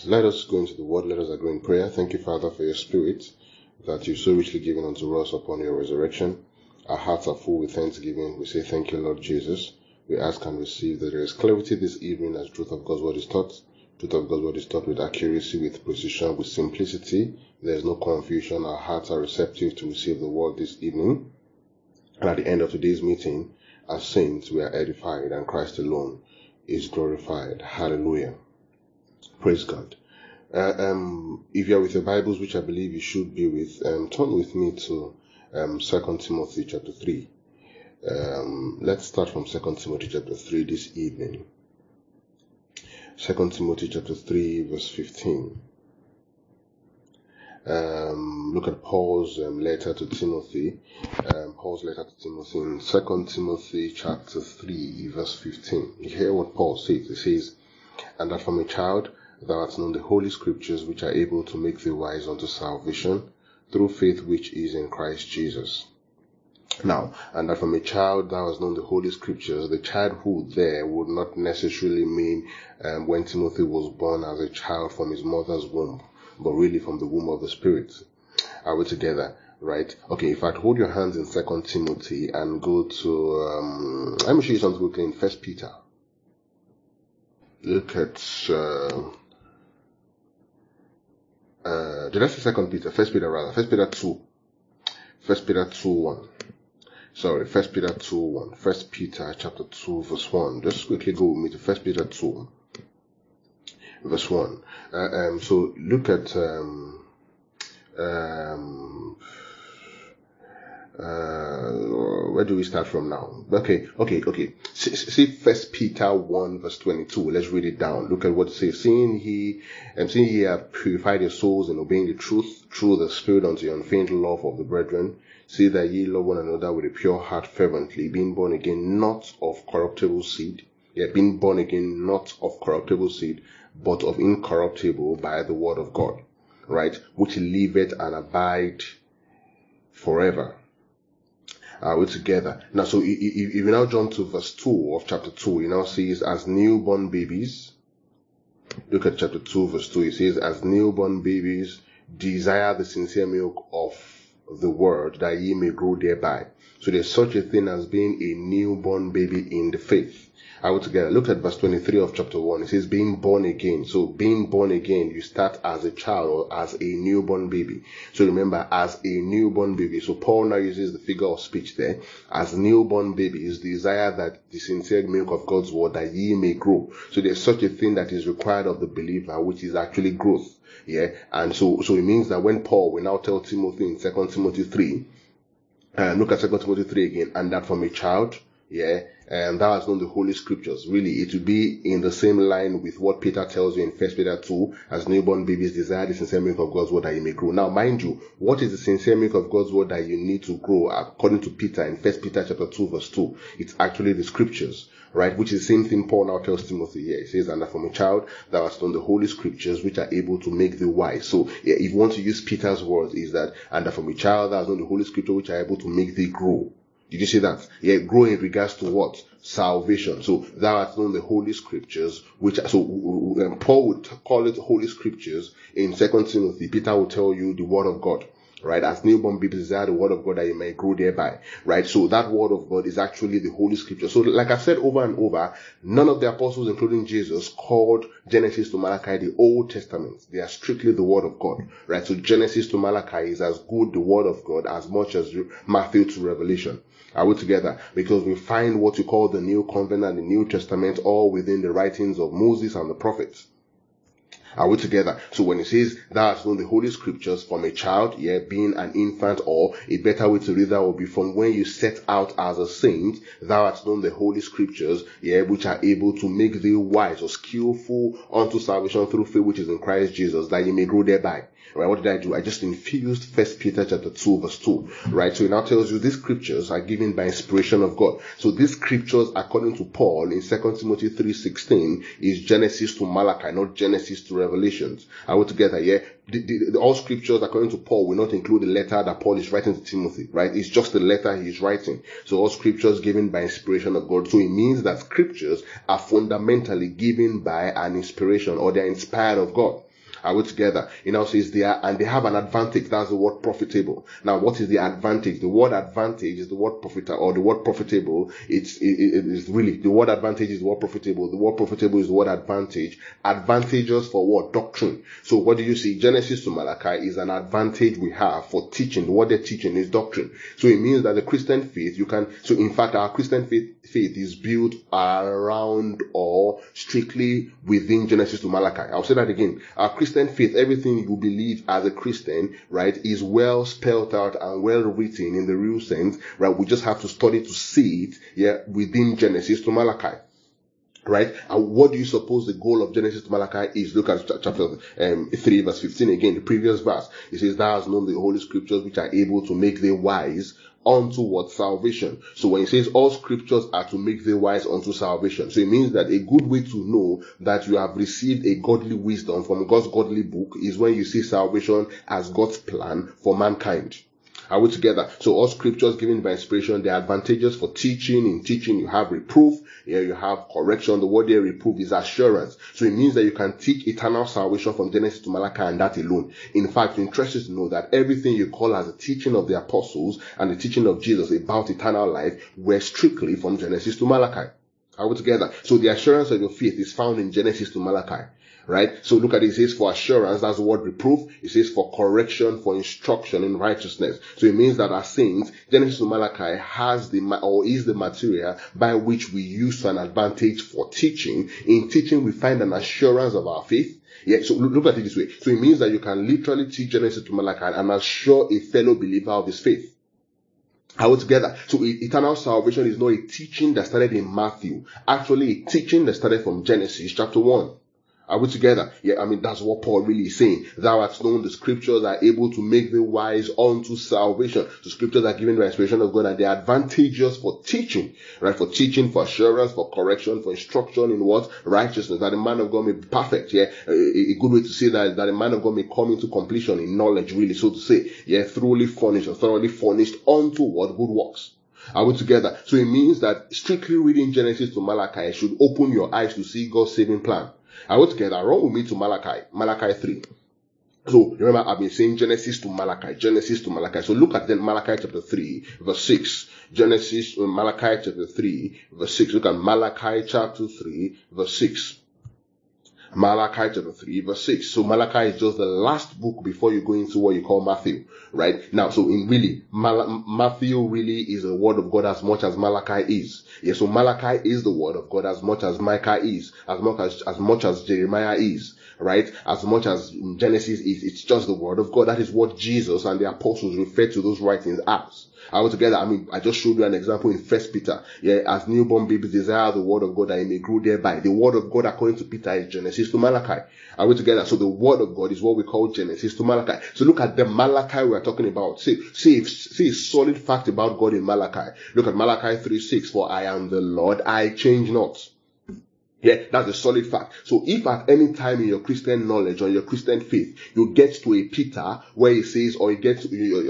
Let us go into the word. Let us agree in prayer. Thank you, Father, for your spirit that you've so richly given unto us upon your resurrection. Our hearts are full with thanksgiving. We say thank you, Lord Jesus. We ask and receive that there is clarity this evening as truth of God's word is taught. Truth of God's word is taught with accuracy, with precision, with simplicity. There is no confusion. Our hearts are receptive to receive the word this evening. And at the end of today's meeting, as saints, we are edified and Christ alone is glorified. Hallelujah. Praise God. If you are with your Bibles, which I believe you should be with, turn with me to 2 Timothy chapter 3. Let's start from 2 Timothy chapter 3 this evening. 2 Timothy chapter 3 verse 15. Look at Paul's letter to Timothy. Paul's letter to Timothy in 2 Timothy chapter 3 verse 15. You hear what Paul says. He says, "And that from a child thou hast known the holy scriptures, which are able to make thee wise unto salvation, through faith which is in Christ Jesus." Now, and that from a child thou hast known the holy scriptures, the childhood there would not necessarily mean when Timothy was born as a child from his mother's womb, but really from the womb of the Spirit. Are we together? Right? Okay, if I'd hold your hands in 2 Timothy and go to, let me show you something quickly in 1 Peter. Look at, did I say 2 Peter? 1 Peter rather. 1 Peter 2. 1 Peter 2:1. Sorry, 1 Peter 2:1. 1 Peter chapter 2 verse 1. Just quickly go with me to 1 Peter 2 verse 1. So look at, where do we start from now? Okay. See 1 Peter 1 verse 22. Let's read it down. Look at what it says. Seeing ye have purified your souls in obeying the truth through the Spirit unto the unfeigned love of the brethren, see that ye love one another with a pure heart fervently, being born again not of corruptible seed, being born again not of corruptible seed, but of incorruptible by the word of God, right, which liveth and abide forever. Are we together? Now, so if you now jump to verse 2 of chapter 2, you now see as newborn babies. Look at chapter 2 verse 2. It says, "As newborn babies, desire the sincere milk of the word, that ye may grow thereby." So there's such a thing as being a newborn baby in the faith. Are we together? Look at verse 23 of chapter 1. It says being born again. So being born again, you start as a child or as a newborn baby. So remember, as a newborn baby. So Paul now uses the figure of speech there. As newborn babies, desire that the sincere milk of God's word, that ye may grow. So there's such a thing that is required of the believer, which is actually growth. And so it means that when Paul will now tell Timothy in 2 Timothy 3, look at 2 Timothy 3 again, and that from a child, and thou hast known the holy scriptures. Really, it will be in the same line with what Peter tells you in 1 Peter 2, as newborn babies desire the sincere milk of God's word that you may grow. Now, mind you, what is the sincere milk of God's word that you need to grow according to Peter in 1 Peter chapter 2 verse 2? It's actually the scriptures, right? Which is the same thing Paul now tells Timothy here. He says, "And that from a child thou hast known the holy scriptures, which are able to make thee wise." So if you want to use Peter's words, is that, "And that from a child thou hast known the holy scripture, which are able to make thee grow." Did you see that? Grow in regards to what? Salvation. So thou hast known the holy scriptures, which, Paul would call it holy scriptures in 2 Timothy. Peter will tell you the word of God, right? As newborn babies desire the word of God that you may grow thereby, right? So that word of God is actually the holy scripture. So like I've said over and over, none of the apostles, including Jesus, called Genesis to Malachi the Old Testament. They are strictly the word of God, right? So Genesis to Malachi is as good the word of God as much as Matthew to Revelation. Are we together? Because we find what you call the New Covenant, the New Testament, all within the writings of Moses and the prophets. Are we together? So when it says thou hast known the holy scriptures from a child, being an infant, or a better way to read that would be from when you set out as a saint, thou hast known the holy scriptures, which are able to make thee wise or skillful unto salvation through faith which is in Christ Jesus, that you may grow thereby. Right? What did I do? I just infused 1 Peter chapter 2 verse 2. Right? So it now tells you these scriptures are given by inspiration of God. So these scriptures, according to Paul in 2 Timothy 3:16, is Genesis to Malachi, not Genesis to Revelations. Are we together? All scriptures, according to Paul, will not include the letter that Paul is writing to Timothy, right? It's just the letter he is writing. So all scriptures given by inspiration of God. So it means that scriptures are fundamentally given by an inspiration, or they're inspired of God. Are we together? It now says they have an advantage. That's the word profitable. Now, what is the advantage? The word advantage is the word profitable, or the word profitable. It is really, the word advantage is the word profitable. The word profitable is the word advantage. Advantageous for what? Doctrine. So what do you see? Genesis to Malachi is an advantage we have for teaching. What they're teaching is doctrine. So it means that the Christian faith, so in fact, our Christian faith is built around or strictly within Genesis to Malachi. I'll say that again. Our Christian faith, everything you believe as a Christian, right, is well spelled out and well written in the real sense, right? We just have to study to see it, within Genesis to Malachi. Right? And what do you suppose the goal of Genesis to Malachi is? Look at chapter 3 verse 15 again, the previous verse. It says, thou hast known the holy scriptures which are able to make thee wise unto what? Salvation. So when it says all scriptures are to make thee wise unto salvation, so it means that a good way to know that you have received a godly wisdom from God's godly book is when you see salvation as God's plan for mankind. Are we together? So all scriptures given by inspiration, they are advantageous for teaching. In teaching, you have reproof. Here you have correction. The word there, reproof, is assurance. So it means that you can teach eternal salvation from Genesis to Malachi and that alone. In fact, you're interested to know that everything you call as the teaching of the apostles and the teaching of Jesus about eternal life were strictly from Genesis to Malachi. Are we together? So the assurance of your faith is found in Genesis to Malachi. Right? So look at it. It says for assurance, that's the word reproof. It says for correction, for instruction in righteousness. So it means that as saints, Genesis to Malachi is the material by which we use to an advantage for teaching. In teaching, we find an assurance of our faith. Yeah, so look at it this way. So it means that you can literally teach Genesis to Malachi and assure a fellow believer of his faith. Are we together? So eternal salvation is not a teaching that started in Matthew. Actually, a teaching that started from Genesis chapter 1. Are we together? Yeah, I mean, that's what Paul really is saying. Thou hast known the scriptures are able to make thee wise unto salvation. The scriptures are given by inspiration of God and they are advantageous for teaching, right? For teaching, for assurance, for correction, for instruction in what? Righteousness. That the man of God may be perfect. Yeah, a good way to say that the man of God may come into completion in knowledge, really, so to say. Yeah, thoroughly furnished unto what? Good works. Are we together? So it means that strictly reading Genesis to Malachi should open your eyes to see God's saving plan. Are we together? Run with me to Malachi 3. So remember, I've been saying Genesis to Malachi. So look at then Malachi chapter 3, verse 6. Malachi chapter 3, verse 6. Look at Malachi chapter 3, verse 6. Malachi chapter 3 verse 6. So Malachi is just the last book before you go into what you call Matthew, right? Now, so in really, Matthew really is the word of God as much as Malachi is. Yeah, so Malachi is the word of God as much as Micah is, as much as Jeremiah is, right? As much as Genesis is. It's just the word of God. That is what Jesus and the apostles refer to those writings as. Are we together? I mean, I just showed you an example in 1 Peter. Yeah, as newborn babies desire the word of God that he may grow thereby. The word of God according to Peter is Genesis to Malachi. Are we together? So the word of God is what we call Genesis to Malachi. So look at the Malachi we are talking about. See a solid fact about God in Malachi. Look at Malachi 3:6. For I am the Lord, I change not. Yeah, that's a solid fact. So if at any time in your Christian knowledge or your Christian faith, you get to a Peter where it says, or you get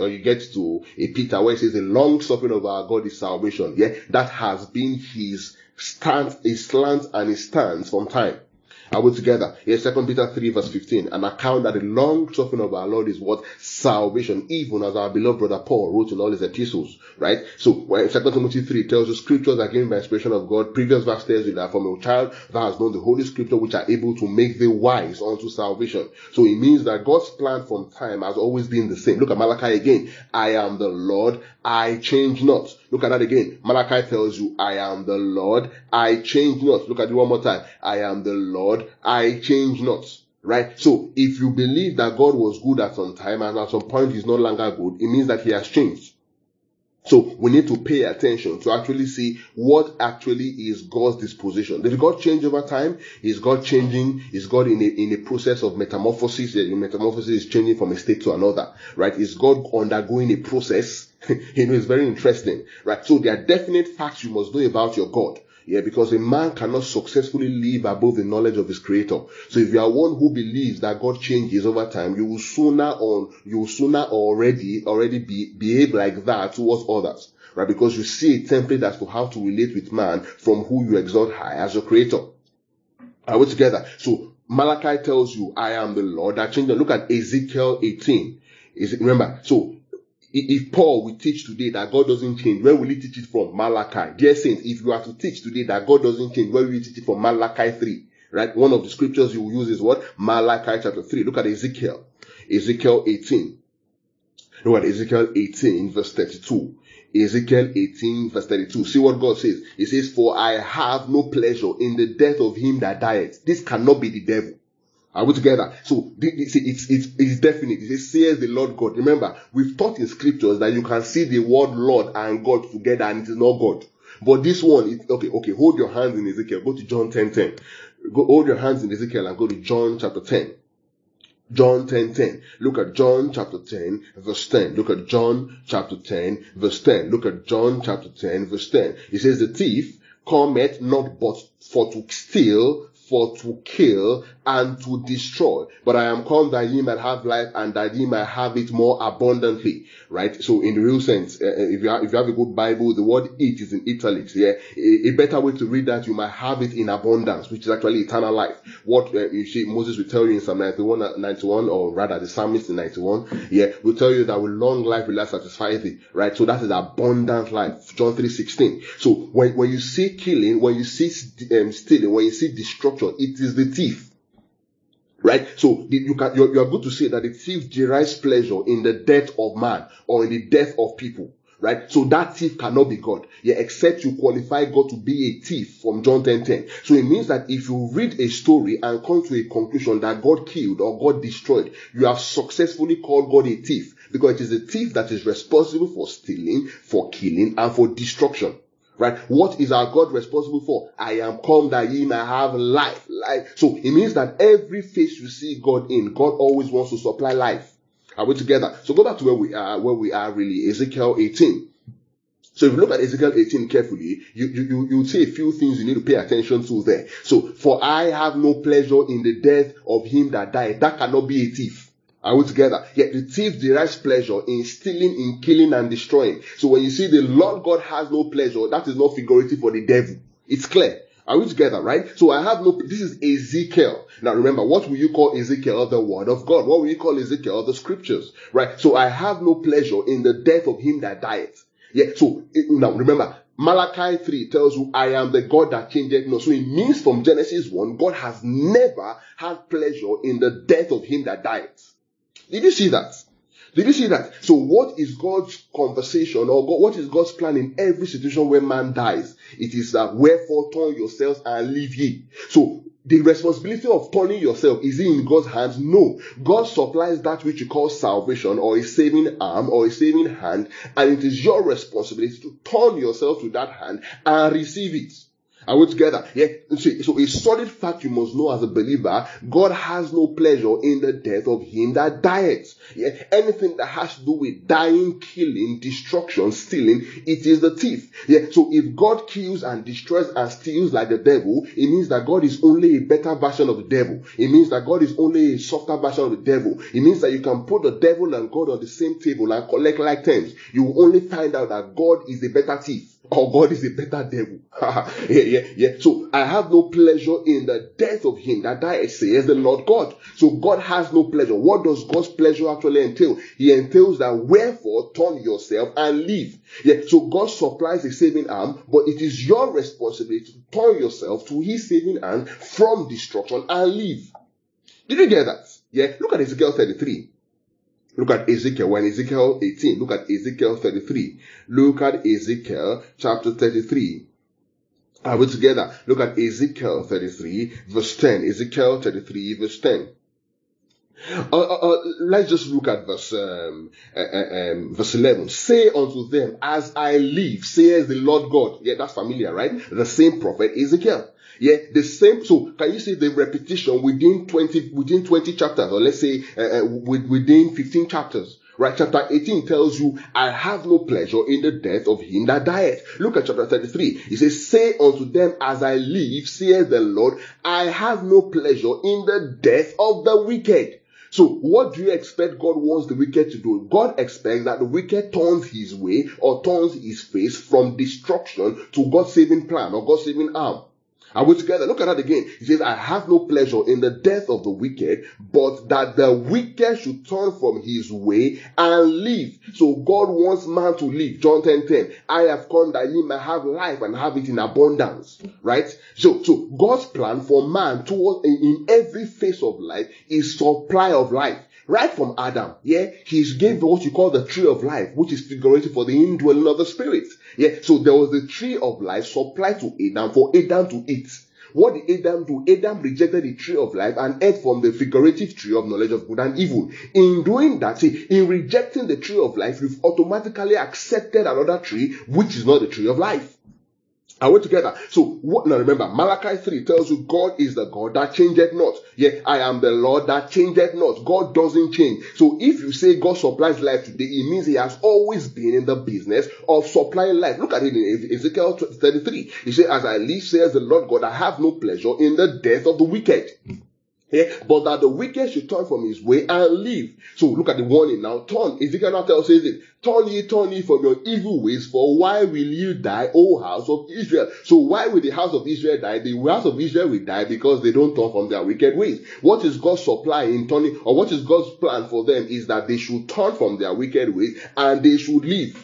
to a Peter where it says the long suffering of our God is salvation. Yeah, that has been his stance, his slant and his stance from time. Are we together? Yes, 2 Peter 3 verse 15. An account that the long suffering of our Lord is what? Salvation, even as our beloved brother Paul wrote in all his epistles, right? So when 2 Timothy 3 tells you scriptures are given by inspiration of God, previous verse tells you that from a child thou hast known the holy scripture which are able to make thee wise unto salvation. So it means that God's plan from time has always been the same. Look at Malachi again. I am the Lord, I change not. Look at that again. Malachi tells you, I am the Lord, I change not. Look at it one more time. I am the Lord, I change not. Right? So, if you believe that God was good at some time and at some point he's no longer good, it means that he has changed. So, we need to pay attention to actually see what actually is God's disposition. Did God change over time? Is God changing? Is God in a process of metamorphosis? Metamorphosis is changing from a state to another. Right? Is God undergoing a process? It's very interesting. Right? So, there are definite facts you must know about your God. Yeah, because a man cannot successfully live above the knowledge of his creator. So if you are one who believes that God changes over time, you will sooner already behave like that towards others. Right? Because you see a template as to how to relate with man from who you exalt high as your creator. Are we together? So Malachi tells you, I am the Lord that changed. Look at Ezekiel 18. Remember, so if Paul will teach today that God doesn't change, where will he teach it from? Malachi. Dear saints, if you are to teach today that God doesn't change, where will you teach it from? Malachi 3. Right? One of the scriptures you will use is what? Malachi chapter 3. Look at Ezekiel. Ezekiel 18. Look at Ezekiel 18 verse 32. Ezekiel 18 verse 32. See what God says. He says, for I have no pleasure in the death of him that dieth. This cannot be the devil. Are we together? So it's definite. It says, says the Lord God. Remember, we've taught in scriptures that you can see the word Lord and God together and it is not God. But this one is, okay, hold your hands in Ezekiel. Go to John 10:10. Go hold your hands in Ezekiel and go to John chapter 10. John 10:10. Look at John chapter 10 verse 10. Look at John chapter 10 verse 10. Look at John chapter 10 verse 10. It says, the thief cometh not but for to steal, for to kill, and to destroy. But I am come that ye might have life and that ye might have it more abundantly. Right? So in the real sense, if you have a good Bible, the word it is in italics. Yeah. A better way to read that, you might have it in abundance, which is actually eternal life. What you see, Moses will tell you in Psalm 91, or rather the psalmist in 91, yeah, will tell you that with long life will I satisfy thee. Right? So that is abundant life. John 3:16. So when you see killing, when you see stealing, when you see destruction, it is the thief. Right? So you are good to say that the thief derives pleasure in the death of man or in the death of people. Right? So that thief cannot be God. Yeah, except you qualify God to be a thief from John 10:10. So it means that if you read a story and come to a conclusion that God killed or God destroyed, you have successfully called God a thief, because it is a thief that is responsible for stealing, for killing, and for destruction. Right? What is our God responsible for? I am come that ye may have life. So it means that every face you see God in, God always wants to supply life. Are we together? So go back to where we are really, Ezekiel 18. So if you look at Ezekiel 18 carefully, you see a few things you need to pay attention to there. So, for I have no pleasure in the death of him that died. That cannot be a thief. Are we together? Yet the thief derives pleasure in stealing, in killing, and destroying. So when you see the Lord God has no pleasure, that is not figurative for the devil. It's clear. Are we together, right? So I have no, this is Ezekiel. Now remember, what will you call Ezekiel? The word of God. What will you call Ezekiel? The scriptures, right? So I have no pleasure in the death of him that died. Yeah, so now remember, Malachi 3 tells you, I am the God that changeth not. So it means from Genesis 1, God has never had pleasure in the death of him that died. Did you see that? Did you see that? So what is God's conversation, or what is God's plan in every situation where man dies? It is that, wherefore turn yourselves and live ye. So the responsibility of turning yourself, is it in God's hands? No. God supplies that which you call salvation, or a saving arm, or a saving hand, and it is your responsibility to turn yourself to that hand and receive it. Are we together? Yeah. So a solid fact you must know as a believer, God has no pleasure in the death of him that dieth. Yeah. Anything that has to do with dying, killing, destruction, stealing, it is the thief. Yeah. So if God kills and destroys and steals like the devil, it means that God is only a better version of the devil. It means that God is only a softer version of the devil. It means that you can put the devil and God on the same table and collect like terms. You will only find out that God is a better thief, or God is a better devil. Yeah. So I have no pleasure in the death of him that died, says the Lord God. So God has no pleasure. What does God's pleasure actually entail? He entails that, wherefore turn yourself and live. Yeah. So God supplies a saving arm, but it is your responsibility to turn yourself to his saving arm from destruction and live. Did you get that? Yeah. Look at Ezekiel 33. Look at Ezekiel. We're in Ezekiel 18. Look at Ezekiel 33. Look at Ezekiel chapter 33. Are we together? Look at Ezekiel 33 verse 10. Ezekiel 33 verse 10. Let's just look at verse 11. Say unto them, as I live, says the Lord God. Yeah, that's familiar, right? The same prophet Ezekiel. Yeah, the same. So can you see the repetition within 20 chapters, or let's say within 15 chapters? Right, chapter 18 tells you, I have no pleasure in the death of him that dieth. Look at chapter 33. It says, say unto them, as I live, saith the Lord, I have no pleasure in the death of the wicked. So what do you expect God wants the wicked to do? God expects that the wicked turns his way or turns his face from destruction to God's saving plan or God's saving arm. Are we together? Look at that again. He says, I have no pleasure in the death of the wicked, but that the wicked should turn from his way and live. So God wants man to live. John 10:10. I have come that ye may have life and have it in abundance. Right? So God's plan for man towards in every phase of life is supply of life. Right from Adam, he's gave what you call the tree of life, which is figurative for the indwelling of the Spirit. So there was the tree of life supplied to Adam for Adam to eat. What did Adam do? Adam rejected the tree of life and ate from the figurative tree of knowledge of good and evil. In doing that, in rejecting the tree of life, you've automatically accepted another tree, which is not the tree of life. Are we together? So, now remember, Malachi 3 tells you God is the God that changeth not. I am the Lord that changeth not. God doesn't change. So, if you say God supplies life today, it means he has always been in the business of supplying life. Look at it in Ezekiel 33. He says, as I live, says the Lord God, I have no pleasure in the death of the wicked. But that the wicked should turn from his way and live. So look at the warning now. Turn. Ezekiel now tells it. Turn ye from your evil ways, for why will you die, O house of Israel? So why will the house of Israel die? The house of Israel will die because they don't turn from their wicked ways. What is God's supply in turning, or what is God's plan for them is that they should turn from their wicked ways and they should live.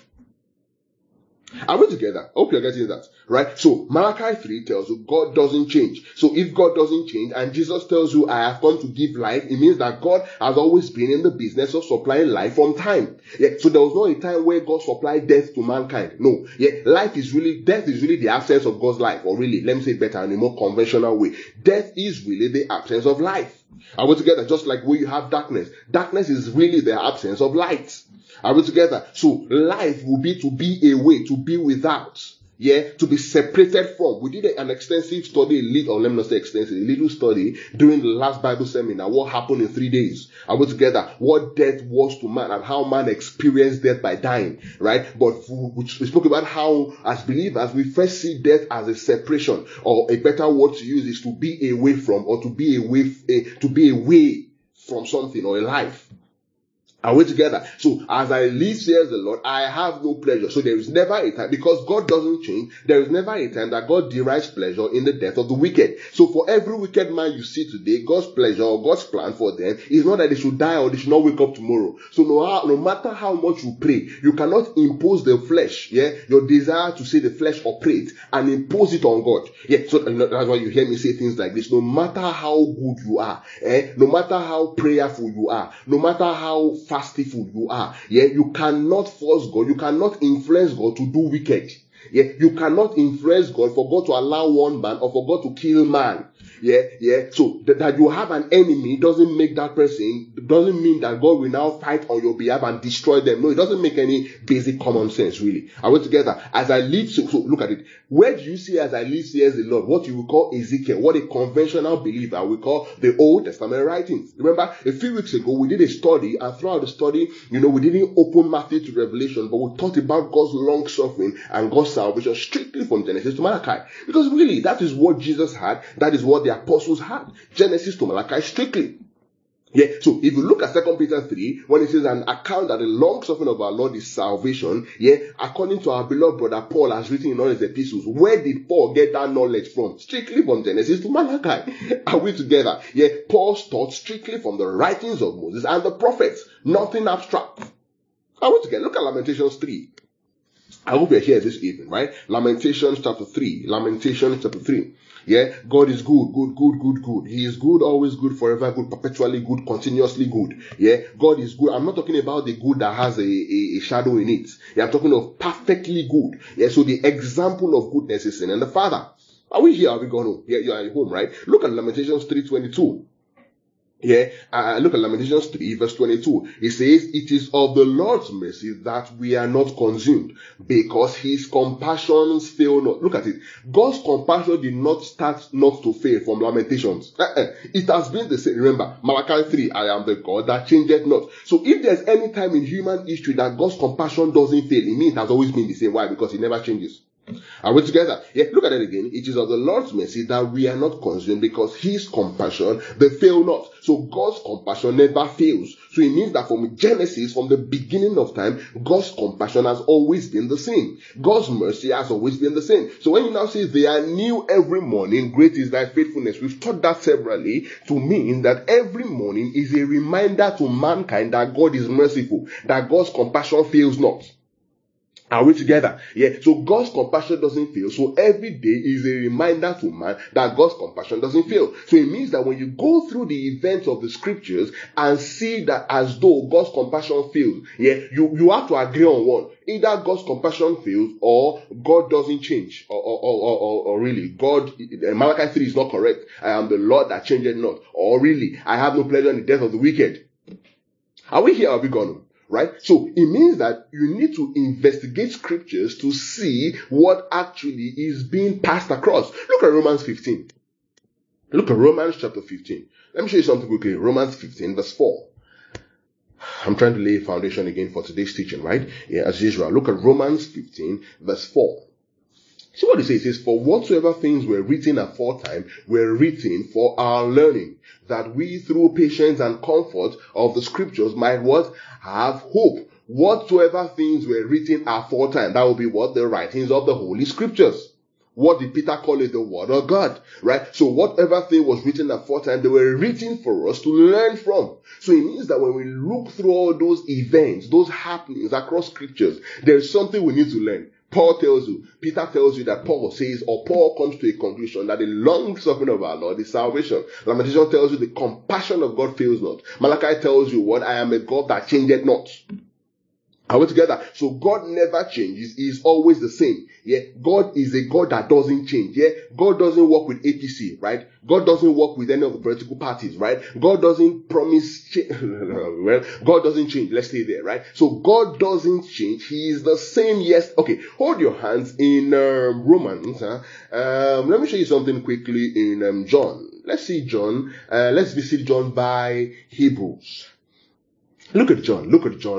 Are we together? Hope you're getting that, right? So Malachi 3 tells you God doesn't change. So if God doesn't change and Jesus tells you I have come to give life, it means that God has always been in the business of supplying life from time. So there was not a time where God supplied death to mankind. No. Death is really the absence of God's life, or really, let me say it better in a more conventional way. Death is really the absence of life. Are we together? Just like where you have darkness. Darkness is really the absence of light. Are we together? So life will be to be away, to be without, to be separated from. We did an extensive study, a little study during the last Bible seminar. What happened in 3 days? Are we together? What death was to man and how man experienced death by dying, right? But we spoke about how, as believers, we first see death as a separation, or a better word to use is to be away from, or to be away from something or a life. Are we together? So, as I live, says the Lord, I have no pleasure. So there is never a time, because God doesn't change, there is never a time that God derives pleasure in the death of the wicked. So for every wicked man you see today, God's pleasure or God's plan for them is not that they should die or they should not wake up tomorrow. So no matter how much you pray, you cannot impose the flesh, your desire to see the flesh operate and impose it on God. So that's why you hear me say things like this. No matter how good you are, no matter how prayerful you are, no matter how fastful you are, you cannot force God, you cannot influence God to do wicked. You cannot influence God for God to allow one man or for God to kill man. So that you have an enemy doesn't mean that God will now fight on your behalf and destroy them. No, it doesn't make any basic common sense, really. Are we together? As I live, so look at it. Where do you see as I live, says the Lord? What you will call Ezekiel, what a conventional believer will call the Old Testament writings. Remember, a few weeks ago, we did a study, and throughout the study, we didn't open Matthew to Revelation, but we talked about God's long suffering and God's salvation strictly from Genesis to Malachi. Because really, that is what Jesus had, that is what the apostles had. Genesis to Malachi strictly. So if you look at 2 Peter 3, when it says an account that the long suffering of our Lord is salvation, according to our beloved brother Paul has written in all his epistles, where did Paul get that knowledge from? Strictly from Genesis to Malachi. Are we together? Paul's taught strictly from the writings of Moses and the prophets, nothing abstract. Are we together? Look at Lamentations 3. I hope you're here this evening, right? Lamentations chapter 3. God is good, good. He is good, always good, forever good, perpetually good, continuously good. God is good. I'm not talking about the good that has a shadow in it. I'm talking of perfectly good. So the example of goodness is in the Father. Are we here? Are we gone home? You are at home, right? Look at Lamentations 3:22. Look at Lamentations 3 verse 22. It says, it is of the Lord's mercy that we are not consumed, because his compassions fail not. Look at it. God's compassion did not start not to fail from Lamentations. It has been the same. Remember, Malachi 3, I am the God that changeth not. So if there's any time in human history that God's compassion doesn't fail, it means it has always been the same. Why? Because it never changes. Are we together? Yeah, look at it again. It is of the Lord's mercy that we are not consumed, because his compassion, they fail not. So God's compassion never fails. So it means that from Genesis, from the beginning of time, God's compassion has always been the same. God's mercy has always been the same. So when you now say they are new every morning, great is thy faithfulness, we've taught that severally to mean that every morning is a reminder to mankind that God is merciful, that God's compassion fails not. Are we together? Yeah. So God's compassion doesn't fail. So every day is a reminder to man that God's compassion doesn't fail. So it means that when you go through the events of the scriptures and see that as though God's compassion fails, yeah, you have to agree on one. Either God's compassion fails or God doesn't change. Or really, God, Malachi 3 is not correct. I am the Lord that changeth not. Or really, I have no pleasure in the death of the wicked. Are we here or are we gone? Right? So it means that you need to investigate scriptures to see what actually is being passed across. Look at Romans 15. Look at Romans chapter 15. Let me show you something quickly. Romans 15 verse 4. I'm trying to lay a foundation again for today's teaching, right? Yeah, as usual. Look at Romans 15 verse 4. See what it says? It says, for whatsoever things were written aforetime were written for our learning, that we through patience and comfort of the scriptures might what? Have hope. Whatsoever things were written aforetime, that will be what? The writings of the Holy Scriptures. What did Peter call it? The Word of God, right? So whatever thing was written aforetime, they were written for us to learn from. So it means that when we look through all those events, those happenings across scriptures, there's something we need to learn. Paul tells you, Peter tells you that Paul says, or Paul comes to a conclusion that the long suffering of our Lord is salvation. Lamentation tells you the compassion of God fails not. Malachi tells you what? I am a God that changeth not. Are we together? So God never changes. He is always the same. Yeah. God is a God that doesn't change. Yeah. God doesn't work with APC, right? God doesn't work with any of the political parties, right? God doesn't promise change. Well, God doesn't change. Let's stay there, right? So God doesn't change. He is the same. Yes. Okay. Hold your hands in Romans. Let me show you something quickly in John. Let's see John. Let's visit John by Hebrews. Look at John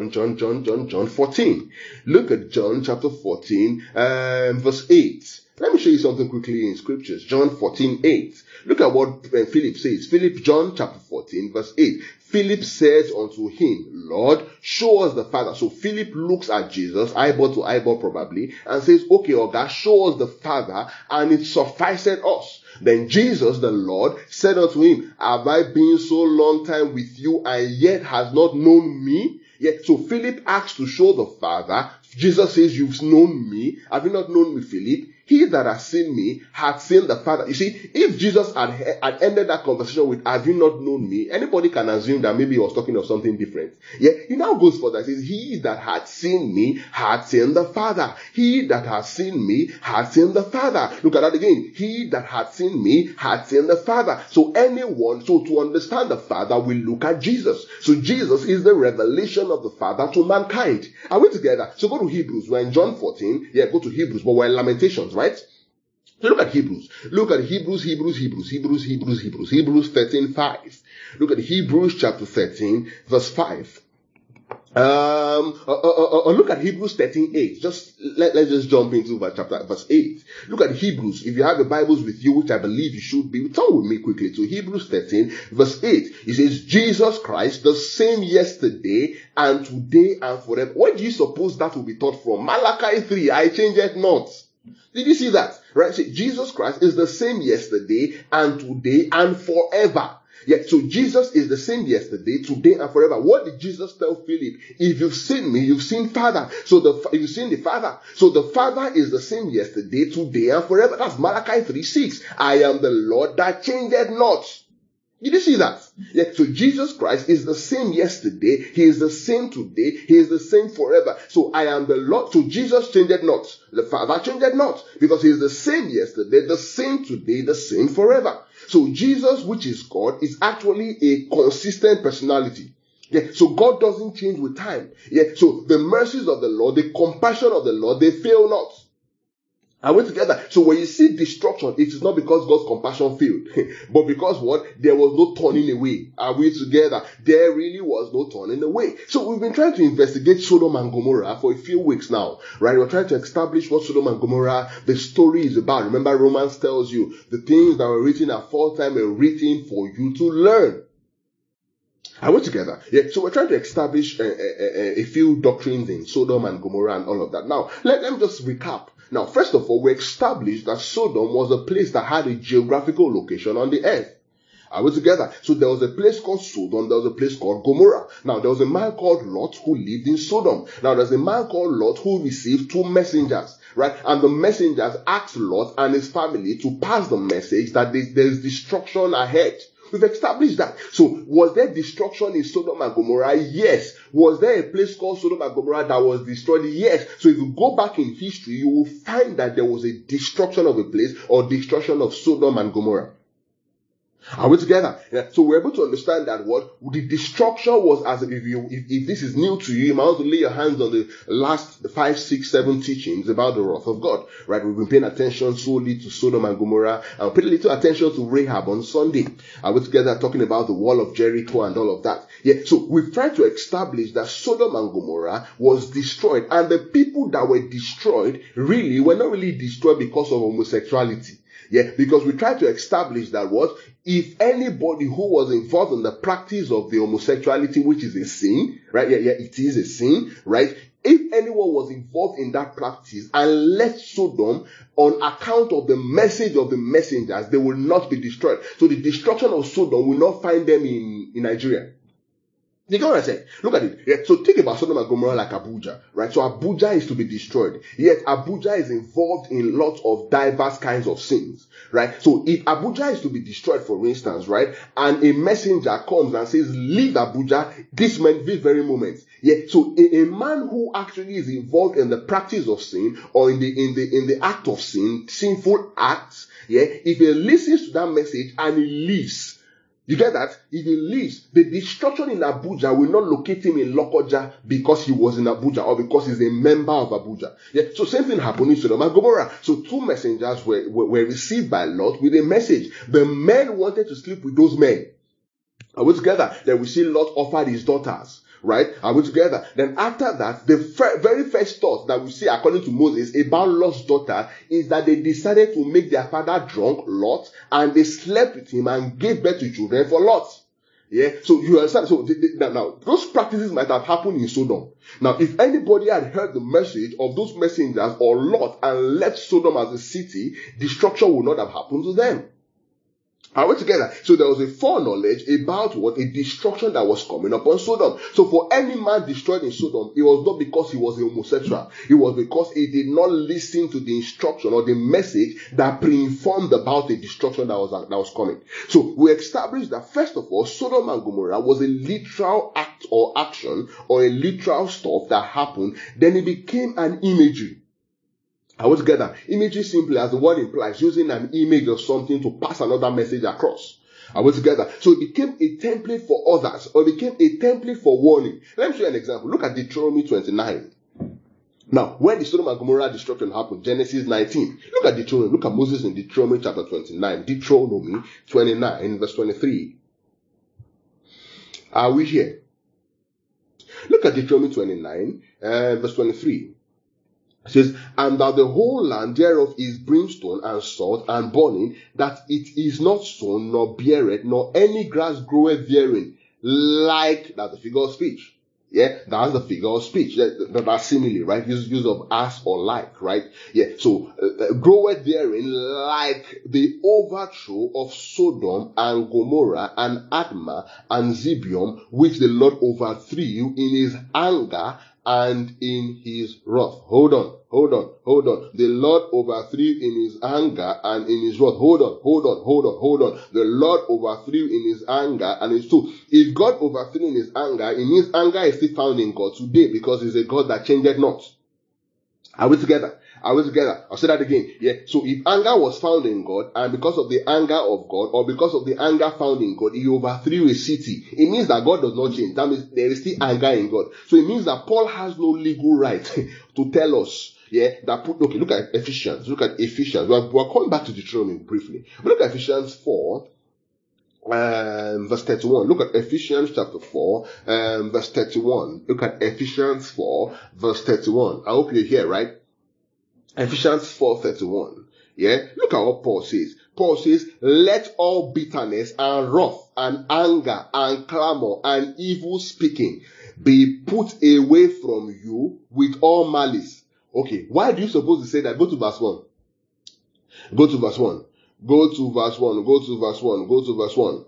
14. Look at John chapter 14, verse 8. Let me show you something quickly in scriptures. John 14:8. Look at what Philip says. John chapter 14, verse 8. Philip says unto him, Lord, show us the Father. So Philip looks at Jesus, eyeball to eyeball probably, and says, okay, God, show us the Father, and it sufficeth us. Then Jesus, the Lord, said unto him, have I been so long time with you, and yet has not known me? Yet, so Philip asks to show the Father. Jesus says, you've known me. Have you not known me, Philip? He that has seen me had seen the Father. You see, if Jesus had ended that conversation with, have you not known me? Anybody can assume that maybe he was talking of something different. Yeah, he now goes further. He says, he that had seen me had seen the Father. He that has seen me had seen the Father. Look at that again. He that had seen me had seen the Father. So to understand the Father, we look at Jesus. So Jesus is the revelation of the Father to mankind. Are we together? So go to Hebrews. We're in John 14. Yeah, go to Hebrews, but we're in Lamentations, right? So look at Hebrews. Look at Hebrews 13:5. Look at Hebrews chapter 13, verse 5. Look at Hebrews 13:8. Let's just jump into verse 8. Look at Hebrews. If you have the Bibles with you, which I believe you should be, turn with me quickly to Hebrews 13, verse 8. It says, Jesus Christ, the same yesterday and today and forever. Where do you suppose that will be taught from? Malachi 3, I changed not. Did you see that? Right? So Jesus Christ is the same yesterday and today and forever. Yeah, so Jesus is the same yesterday, today, and forever. What did Jesus tell Philip? If you've seen me, you've seen Father. So you've seen the Father. So the Father is the same yesterday, today, and forever. That's Malachi 3:6. I am the Lord that changeth not. Did you see that? Yeah, so Jesus Christ is the same yesterday, He is the same today, He is the same forever. So I am the Lord. So Jesus changeth not. The Father changeth not. Because He is the same yesterday, the same today, the same forever. So Jesus, which is God, is actually a consistent personality. Yeah, so God doesn't change with time. Yeah, so the mercies of the Lord, the compassion of the Lord, they fail not. Are we together? So when you see destruction, it is not because God's compassion failed, but because what? There was no turning away. Are we together? There really was no turning away. So we've been trying to investigate Sodom and Gomorrah for a few weeks now, right? We're trying to establish what Sodom and Gomorrah, the story is about. Remember, Romans tells you the things that were written aforetime were written for you to learn. Are we together? Yeah. So we're trying to establish a few doctrines in Sodom and Gomorrah and all of that. Now, let me just recap. Now, first of all, we established that Sodom was a place that had a geographical location on the earth. Are we together? So there was a place called Sodom, there was a place called Gomorrah. Now, there was a man called Lot who lived in Sodom. Now, there's a man called Lot who received 2 messengers, right? And the messengers asked Lot and his family to pass the message that there's destruction ahead. We've established that. So, was there destruction in Sodom and Gomorrah? Yes. Was there a place called Sodom and Gomorrah that was destroyed? Yes. So, if you go back in history, you will find that there was a destruction of a place or destruction of Sodom and Gomorrah. Are we together? Yeah. So we're able to understand that what the destruction was, as if this is new to you, you might want to lay your hands on the last 5, 6, 7 teachings about the wrath of God. Right? We've been paying attention solely to Sodom and Gomorrah and paid a little attention to Rahab on Sunday. Are we together talking about the wall of Jericho and all of that? Yeah. So we've tried to establish that Sodom and Gomorrah was destroyed, and the people that were destroyed really were not really destroyed because of homosexuality. Yeah, because we try to establish that what? If anybody who was involved in the practice of the homosexuality, which is a sin, right? Yeah, it is a sin, right? If anyone was involved in that practice and left Sodom on account of the message of the messengers, they will not be destroyed. So the destruction of Sodom will not find them in Nigeria. You get what I say? Look at it. Yeah. So think about Sodom and Gomorrah like Abuja, right? So Abuja is to be destroyed. Yet Abuja is involved in lots of diverse kinds of sins, right? So if Abuja is to be destroyed, for instance, right, and a messenger comes and says, leave Abuja this very moment. Yeah. So a man who actually is involved in the practice of sin or in the act of sin, sinful acts, yeah, if he listens to that message and he leaves, you get that? If he leaves, the destruction in Abuja will not locate him in Lokoja because he was in Abuja or because he's a member of Abuja. Yeah. So same thing happened in Sodom and Gomorrah. So 2 messengers were received by Lot with a message. The men wanted to sleep with those men. Are we together? Then we see Lot offered his daughters. Right? Are we together? Then after that, the very first thought that we see according to Moses about Lot's daughter is that they decided to make their father drunk, Lot, and they slept with him and gave birth to children for Lot. Yeah? So you understand? So now, those practices might have happened in Sodom. Now, if anybody had heard the message of those messengers or Lot and left Sodom as a city, destruction would not have happened to them. Are we together? So there was a foreknowledge about what? A destruction that was coming upon Sodom. So for any man destroyed in Sodom, it was not because he was a homosexual. It was because he did not listen to the instruction or the message that pre-informed about the destruction that was coming. So we established that first of all, Sodom and Gomorrah was a literal act or action or a literal stuff that happened. Then it became an imagery. Are we together? Imagery simply, as the word implies, using an image of something to pass another message across. Are we together? So it became a template for others, or it became a template for warning. Let me show you an example. Look at Deuteronomy 29. Now, when the Sodom and Gomorrah destruction happened, Genesis 19. Look at Deuteronomy. Look at Moses in Deuteronomy chapter 29. Deuteronomy 29, verse 23. Are we here? Look at Deuteronomy 29, verse 23. It says, and that the whole land thereof is brimstone and salt and burning, that it is not sown, nor beareth, nor any grass groweth therein, like, that's the figure of speech. Yeah, that's the figure of speech. That's simile, right? Use of as or like, right? Yeah, so groweth therein like the overthrow of Sodom and Gomorrah and Admah and Zibium, which the Lord overthrew in his anger and in his wrath. Hold on. The Lord overthrew in his anger and in his wrath. Hold on. The Lord overthrew in his anger and his truth. If God overthrew in his anger is still found in God today because he's a God that changeth not. Are we together? I'll say that again. Yeah. So if anger was found in God, and because of the anger of God, or because of the anger found in God, he overthrew a city, it means that God does not change. That means there is still anger in God. So it means that Paul has no legal right to tell us Yeah, that put, okay, look at Ephesians. Look at Ephesians. We're coming back to Deuteronomy briefly. But look at Ephesians 4, verse 31. Look at Ephesians chapter 4, verse 31. Look at Ephesians 4, verse 31. I hope you're here, right? Ephesians 4:31. Yeah, look at what Paul says. Paul says, let all bitterness and wrath and anger and clamor and evil speaking be put away from you with all malice. Okay, why do you suppose to say that? Go to verse 1. Go to verse 1. Go to verse 1. Go to verse 1. Go to verse 1.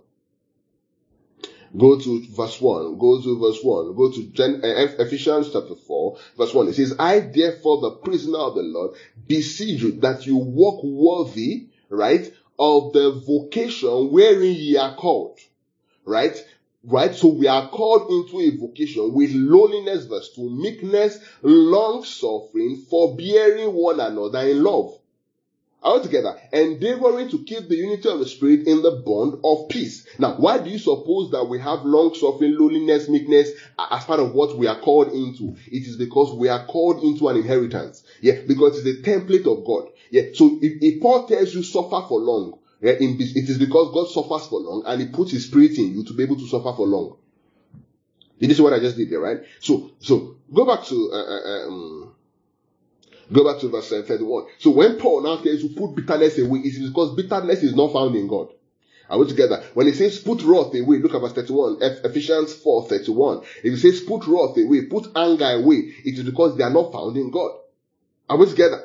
Go to verse 1. Go to verse 1. Go to Ephesians chapter 4, verse 1. It says, I therefore, the prisoner of the Lord, beseech you that you walk worthy, right, of the vocation wherein ye are called. Right? Right? So we are called into a vocation with lowliness, verse 2, meekness, long suffering, forbearing one another in love. Altogether, endeavoring to keep the unity of the Spirit in the bond of peace. Now, why do you suppose that we have long suffering, lowliness, meekness as part of what we are called into? It is because we are called into an inheritance. Yeah, because it's the template of God. Yeah, so if Paul tells you suffer for long, yeah, it is because God suffers for long and he puts his Spirit in you to be able to suffer for long. Did you see what I just did there, right? So go back to verse 31. So when Paul now tells you put bitterness away, it's because bitterness is not found in God. Are we together? When he says put wrath away, look at verse 31, Ephesians 4:31. If he says put wrath away, put anger away, it is because they are not found in God. Are we together?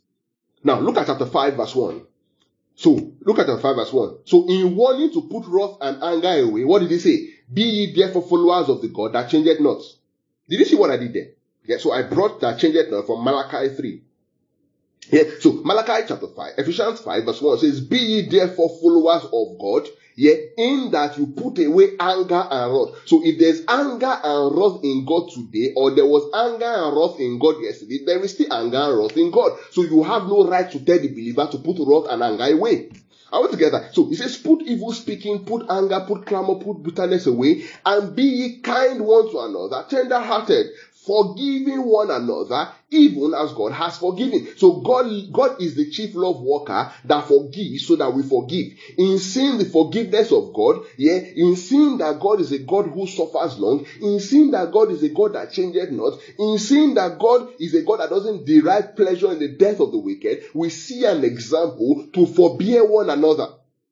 Now look at chapter 5 verse 1. So look at chapter 5 verse 1. So in warning to put wrath and anger away, what did he say? Be ye therefore followers of the God that changeth not. Did you see what I did there? Yeah, so I brought that changeth not from Malachi 3. Yeah, so Malachi chapter 5, Ephesians 5 verse 1 says, be ye therefore followers of God, yeah, in that you put away anger and wrath. So if there's anger and wrath in God today, or there was anger and wrath in God yesterday, there is still anger and wrath in God. So you have no right to tell the believer to put wrath and anger away. Are we together? So he says, put evil speaking, put anger, put clamor, put bitterness away, and be ye kind one to another, tender-hearted, forgiving one another, even as God has forgiven. So God is the chief love worker that forgives so that we forgive. In seeing the forgiveness of God, yeah, in seeing that God is a God who suffers long, in seeing that God is a God that changeth not, in seeing that God is a God that doesn't derive pleasure in the death of the wicked, we see an example to forbear one another.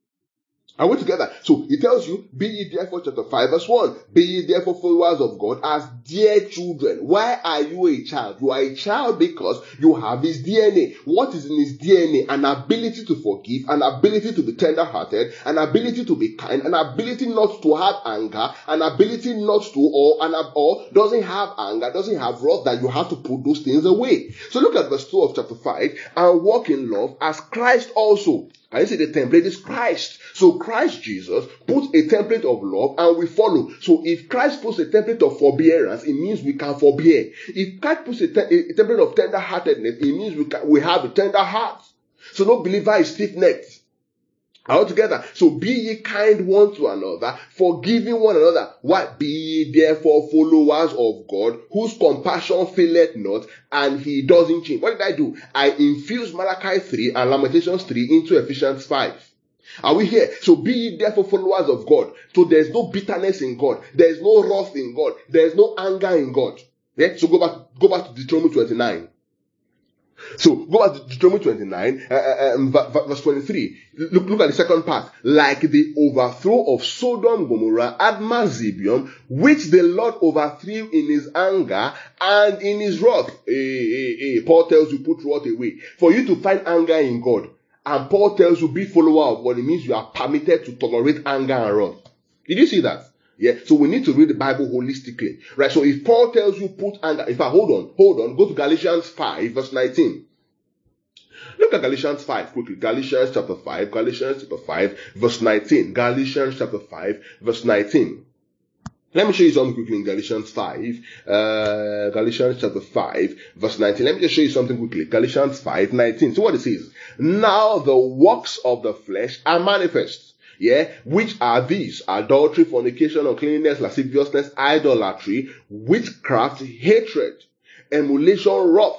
Are we together? So he tells you, be ye therefore, chapter 5 verse 1, be ye therefore followers of God as dear children. Why are you a child? You are a child because you have his DNA. What is in his DNA? An ability to forgive, an ability to be tender-hearted, an ability to be kind, an ability not to have anger, an ability not to, or doesn't have anger, doesn't have wrath, that you have to put those things away. So look at verse 2 of chapter 5, and walk in love as Christ also. Can you see the template is Christ? So Christ Jesus puts a template of love and we follow. So if Christ puts a template of forbearance, it means we can forbear. If Christ puts a template of tender-heartedness, it means we have a tender heart. So no believer is stiff-necked. Altogether, so be ye kind one to another, forgiving one another. Why? Be ye therefore followers of God, whose compassion faileth not, and he doesn't change. What did I do? I infused Malachi 3 and Lamentations 3 into Ephesians 5. Are we here? So be ye therefore followers of God. So there's no bitterness in God. There's no wrath in God. There's no anger in God. Yeah? So go back to Deuteronomy 29. So go back to Deuteronomy 29, verse 23. Look at the second part. Like the overthrow of Sodom, Gomorrah, Admah, Zebion, which the Lord overthrew in his anger and in his wrath. Paul tells you put wrath away. For you to find anger in God. And Paul tells you be follower of God. It means you are permitted to tolerate anger and wrath. Did you see that? Yeah, so we need to read the Bible holistically, right? So if Paul tells you put anger, in fact, hold on, go to Galatians 5 verse 19. Look at Galatians 5 quickly. Galatians chapter 5 verse 19. Galatians chapter 5 verse 19. Let me show you something quickly in Galatians 5. Galatians chapter 5 verse 19. Let me just show you something quickly. Galatians 5:19. So what it says? Now the works of the flesh are manifest. Yeah, which are these? Adultery, fornication, uncleanness, lasciviousness, idolatry, witchcraft, hatred, emulation, wrath,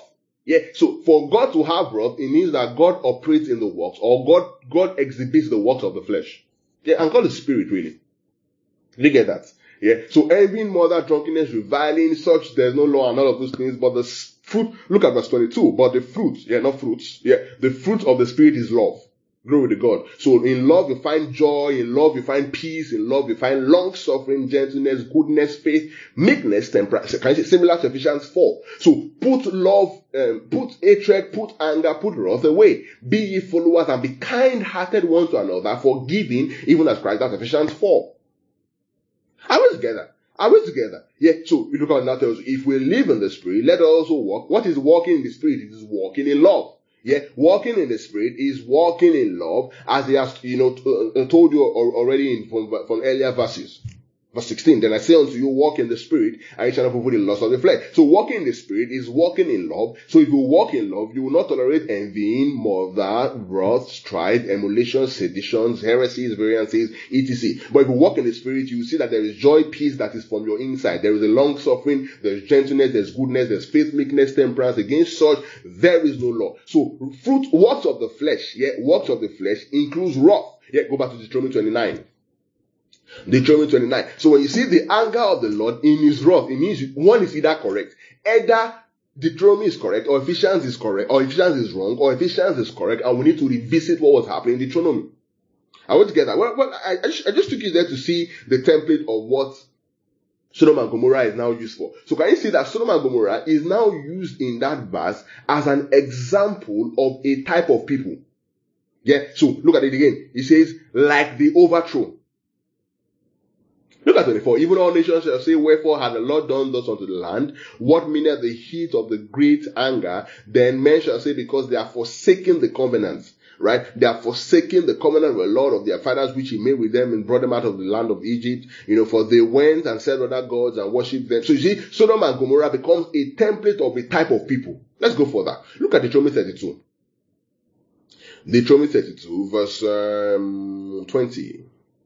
Yeah, so for God to have wrath, it means that God operates in the works, or God exhibits the works of the flesh. Yeah, and God is spirit, really. You get that? Yeah, so envy, murder, drunkenness, reviling, such there's no law and all of those things, but the fruit, look at verse 22, but the fruit, not fruits, the fruit of the spirit is love. Glory to God. So in love you find joy, in love you find peace, in love you find long suffering, gentleness, goodness, faith, meekness, temperance. Can you see similar to Ephesians 4? So put love, put hatred, put anger, put wrath away. Be ye followers and be kind-hearted one to another, forgiving even as Christ. That's Ephesians 4. Are we together? Are we together? Yeah, so we look at that tells you, if we live in the spirit, let us also walk. What is walking in the spirit? It is walking in love. Yeah, walking in the spirit is walking in love, as he has, told you already from earlier verses. Verse 16, then I say unto you, walk in the spirit, and you shall not fulfill the lust of the flesh. So walking in the spirit is walking in love. So if you walk in love, you will not tolerate envying, murder, wrath, strife, emulation, seditions, heresies, variances, etc. But if you walk in the spirit, you will see that there is joy, peace that is from your inside. There is a long suffering, there is gentleness, there is goodness, there is faith, meekness, temperance. Against such, there is no law. So works of the flesh, works of the flesh includes wrath. Go back to Deuteronomy 29. Deuteronomy 29. So when you see the anger of the Lord in his wrath, it means one is either correct. Either Deuteronomy is correct, or Ephesians is correct, or Ephesians is wrong, or Ephesians is correct, and we need to revisit what was happening in Deuteronomy. Are we together? Well, I just took you there to see the template of what Sodom and Gomorrah is now used for. So can you see that Sodom and Gomorrah is now used in that verse as an example of a type of people? So look at it again. It says, like the overthrow. Look at 24. Even all nations shall say, wherefore had the Lord done thus unto the land? What meaneth the heat of the great anger? Then men shall say, because they are forsaken the covenant. Right? They are forsaken the covenant of the Lord of their fathers, which he made with them and brought them out of the land of Egypt. For they went and served other gods and worshipped them. So you see, Sodom and Gomorrah becomes a template of a type of people. Let's go for that. Look at Deuteronomy 32. Deuteronomy 32 verse 20.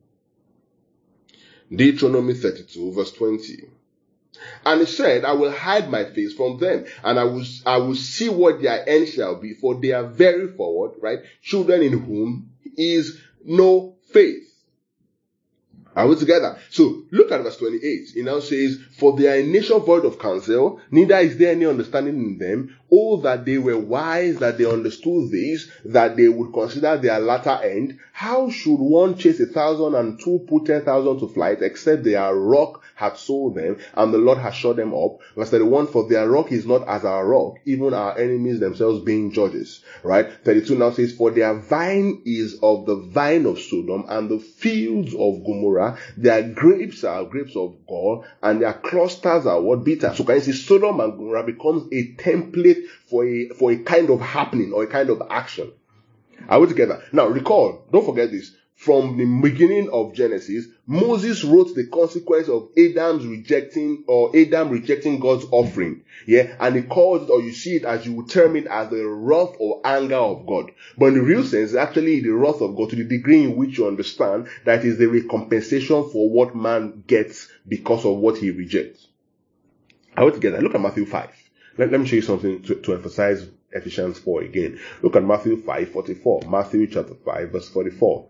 Deuteronomy 32 verse 20. And he said, I will hide my face from them, and I will see what their end shall be, for they are very forward, right? Children in whom is no faith. Are we together? So look at verse 28. It now says, for they are a nation void of counsel, neither is there any understanding in them. Oh, that they were wise, that they understood this, that they would consider their latter end. How should one chase 1,000 and two put 10,000 to flight, except their rock had sold them, and the Lord has shut them up? Verse 31, for their rock is not as our rock, even our enemies themselves being judges. Right? 32 now says, for their vine is of the vine of Sodom, and the fields of Gomorrah. Their grapes are grapes of gall, and their clusters are what? Bitter. So can you see Sodom and Gomorrah becomes a template for a kind of happening or a kind of action. Are we together? Now recall, don't forget this. From the beginning of Genesis, Moses wrote the consequence of Adam rejecting God's offering. And he calls it, or you see it as you would term it, as the wrath or anger of God. But in the real sense, actually the wrath of God, to the degree in which you understand that is the recompensation for what man gets because of what he rejects. Are we together? Look at Matthew 5. Let me show you something to emphasize Ephesians 4 again. Look at Matthew 5:44. Matthew chapter 5 verse 44.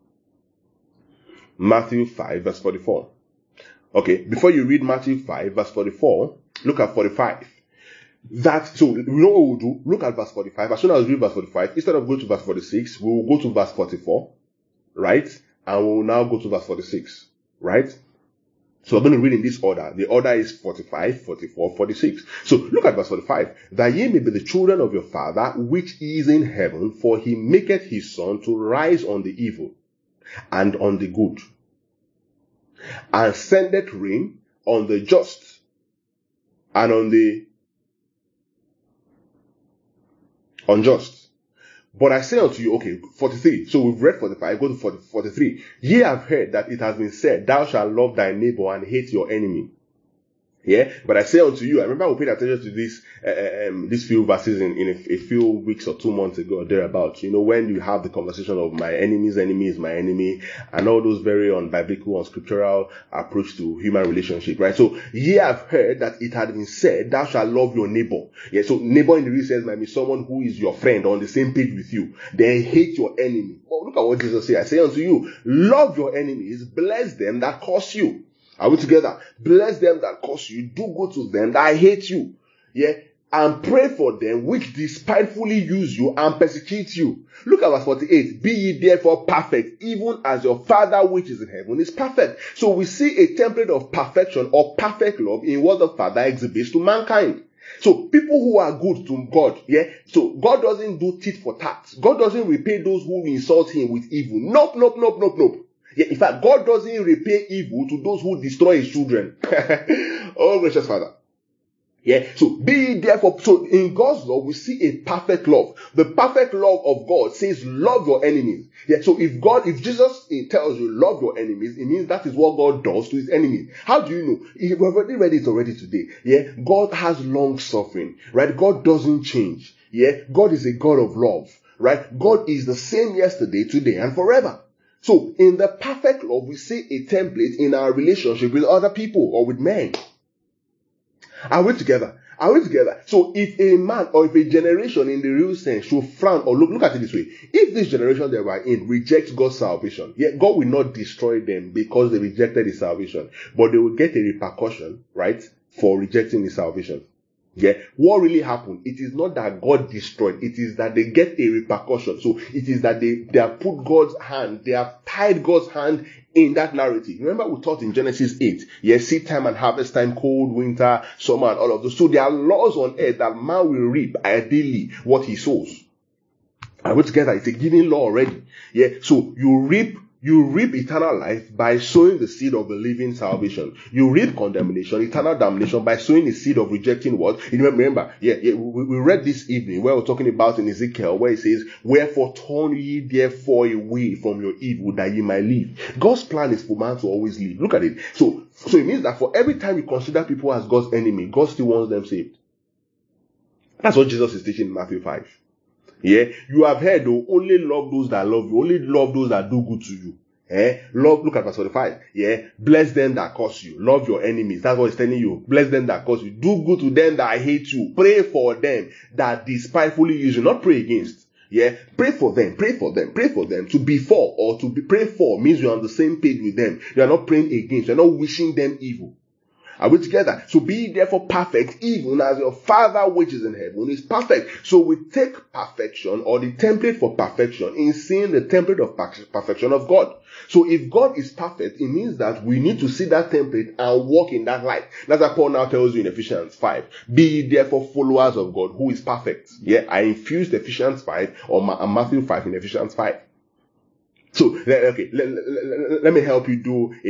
Matthew 5 verse 44. Okay, before you read Matthew 5 verse 44, look at 45. So you know what we'll do? Look at verse 45. As soon as we read verse 45, instead of going to verse 46, we will go to verse 44, right? And we will now go to verse 46, right? So we're going to read in this order. The order is 45, 44, 46. So look at verse 45. That ye may be the children of your Father which is in heaven, for he maketh his sun to rise on the evil and on the good, and sendeth rain on the just and on the unjust. But I say unto you, okay, 43. So we've read 45, go to 43. Ye have heard that it has been said, thou shalt love thy neighbor and hate your enemy. Yeah, but I say unto you, I remember we paid attention to these few verses in a few weeks or 2 months ago or thereabouts. When you have the conversation of my enemy's enemy is my enemy and all those very unbiblical, unscriptural approach to human relationship, right? So, I've heard that it had been said, thou shalt love your neighbor. Yeah, so neighbor in the real sense might be someone who is your friend on the same page with you. Then hate your enemy. Well, look at what Jesus said. I say unto you, love your enemies, bless them that curse you. Are we together? Bless them that curse you, do good to them that hate you. Yeah. And pray for them which despitefully use you and persecute you. Look at verse 48. Be ye therefore perfect, even as your Father which is in heaven is perfect. So we see a template of perfection or perfect love in what the Father exhibits to mankind. So people who are good to God, yeah. So God doesn't do tit for tat. God doesn't repay those who insult him with evil. Nope. Yeah, in fact, God doesn't repay evil to those who destroy his children. Oh, gracious Father. Yeah, so be therefore, so in God's love, we see a perfect love. The perfect love of God says, love your enemies. Yeah, so if Jesus tells you, love your enemies, it means that is what God does to his enemies. How do you know? We've already read it already today. Yeah, God has long suffering, right? God doesn't change. Yeah, God is a God of love, right? God is the same yesterday, today, and forever. So, in the perfect love, we see a template in our relationship with other people or with men. Are we together? So, if a man or if a generation in the real sense should frown or look at it this way, if this generation they were in rejects God's salvation, yet God will not destroy them because they rejected his salvation, but they will get a repercussion, right, for rejecting his salvation. Yeah, what really happened? It is not that God destroyed, it is that they get a repercussion. So it is that they have put God's hand, they have tied God's hand in that narrative. Remember we taught in Genesis 8, yes, seed time and harvest time, cold, winter, summer, and all of those. So there are laws on earth that man will reap ideally what he sows. Are we together? It's a given law already. Yeah, so you reap eternal life by sowing the seed of believing salvation. You reap condemnation, eternal damnation, by sowing the seed of rejecting what? Remember, we read this evening where we're talking about in Ezekiel, where it says, wherefore turn ye therefore away from your evil that ye might live. God's plan is for man to always live. Look at it. So it means that for every time you consider people as God's enemy, God still wants them saved. That's what Jesus is teaching in Matthew 5. Yeah, you have heard, only love those that love you, only love those that do good to you. Look at verse 45. Yeah, bless them that curse you, love your enemies. That's what it's telling you. Bless them that curse you, do good to them that hate you, pray for them that despitefully use you, not pray against. Yeah, pray for them. To be for or to be prayed for means you're on the same page with them. You are not praying against, you're not wishing them evil. Are we together? So be therefore perfect, even as your Father which is in heaven is perfect. So we take perfection or the template for perfection in seeing the template of perfection of God. So if God is perfect, it means that we need to see that template and walk in that light. That's what Paul now tells you in Ephesians 5. Be therefore followers of God who is perfect. Yeah, I infused Ephesians 5 or Matthew 5 in Ephesians 5. So, okay, let me help you do a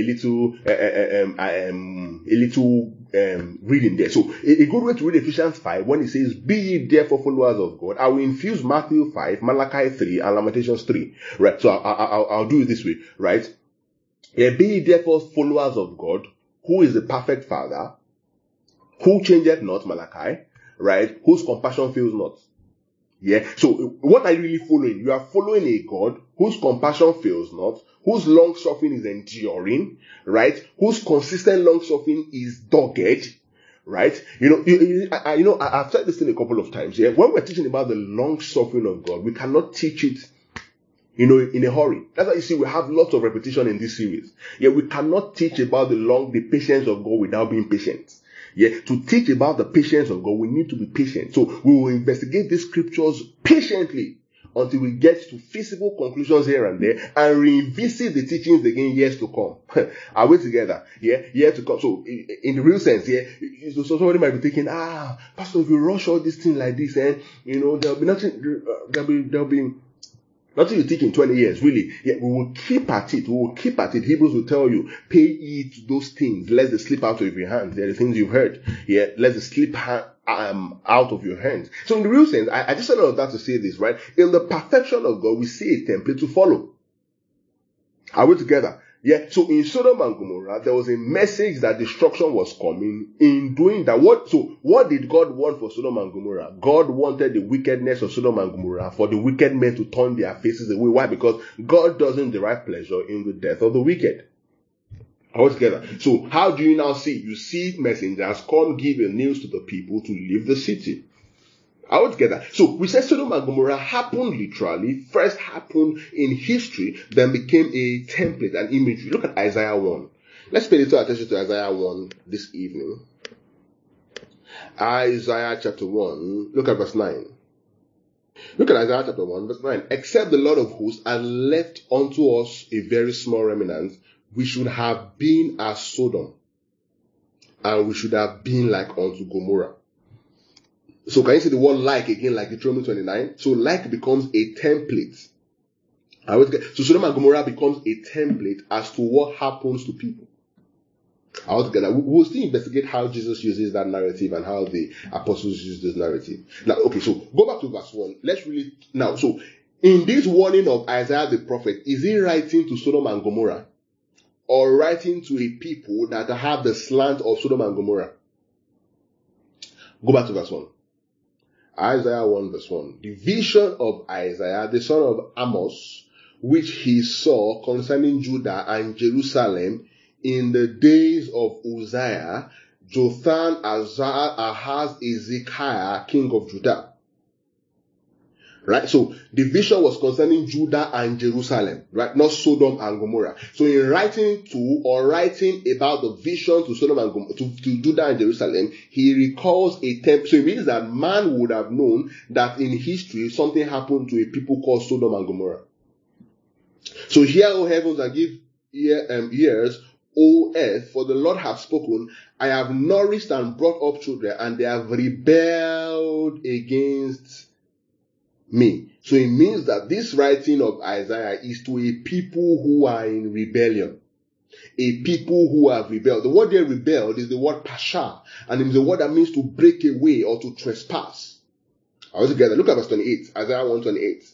little reading there. So, a good way to read Ephesians 5, when it says, be ye therefore followers of God, I will infuse Matthew 5, Malachi 3, and Lamentations 3. Right? So, I'll do it this way, right? Yeah, be ye therefore followers of God, who is the perfect Father, who changeth not, Malachi, right? Whose compassion fails not. Yeah. So what are you really following? You are following a God whose compassion fails not, whose long suffering is enduring, right? Whose consistent long suffering is dogged, right? I've said this thing a couple of times. Yeah. When we're teaching about the long suffering of God, we cannot teach it, in a hurry. That's why you see we have lots of repetition in this series. Yeah. We cannot teach about the patience of God without being patient. Yeah, to teach about the patience of God, we need to be patient. So we will investigate these scriptures patiently until we get to feasible conclusions here and there and revisit the teachings again years to come. Are we together? Yeah, years to come. So in the real sense, yeah, so somebody might be thinking, Pastor, if you rush all these things like this, and there'll be nothing, there'll be nothing you teach in 20 years, really. Yeah, we will keep at it. Hebrews will tell you, pay heed to those things, lest they slip out of your hands. They're the things you've heard. Yeah, lest they slip out of your hands. So in the real sense, I just said all of that to say this, right? In the perfection of God, we see a template to follow. Are we together? Yeah, so in Sodom and Gomorrah, there was a message that destruction was coming. In doing that, what did God want for Sodom and Gomorrah? God wanted the wickedness of Sodom and Gomorrah for the wicked men to turn their faces away. Why? Because God doesn't derive pleasure in the death of the wicked. All together. So how do you now see? You see messengers come give the news to the people to leave the city. All together. So we said Sodom and Gomorrah happened literally, first happened in history, then became a template, an imagery. Look at Isaiah 1. Let's pay little attention to Isaiah 1 this evening. Isaiah chapter 1, look at verse 9. Look at Isaiah chapter 1, verse 9. Except the Lord of hosts had left unto us a very small remnant, we should have been as Sodom, and we should have been like unto Gomorrah. So can you see the word like again, like Deuteronomy 29? So like becomes a template. So Sodom and Gomorrah becomes a template as to what happens to people. Altogether, we'll still investigate how Jesus uses that narrative and how the apostles use this narrative. Now, okay, so go back to verse 1. Let's really, now, so in this warning of Isaiah the prophet, is he writing to Sodom and Gomorrah? Or writing to a people that have the slant of Sodom and Gomorrah? Go back to verse 1. Isaiah 1 verse 1. The vision of Isaiah, the son of Amos, which he saw concerning Judah and Jerusalem in the days of Uzziah, Jotham, Ahaz, Ezekiah, king of Judah. Right? So the vision was concerning Judah and Jerusalem, right? Not Sodom and Gomorrah. So in writing about the vision to Sodom and Gomorrah, to Judah and Jerusalem, he recalls a temple. So it means that man would have known that in history something happened to a people called Sodom and Gomorrah. So hear, O heavens, and give ears, O earth, for the Lord hath spoken. I have nourished and brought up children, and they have rebelled against me. So it means that this writing of Isaiah is to a people who are in rebellion. A people who have rebelled. The word they rebelled is the word pasha, and it is the word that means to break away or to trespass. All together, look at verse 28, Isaiah 1:28.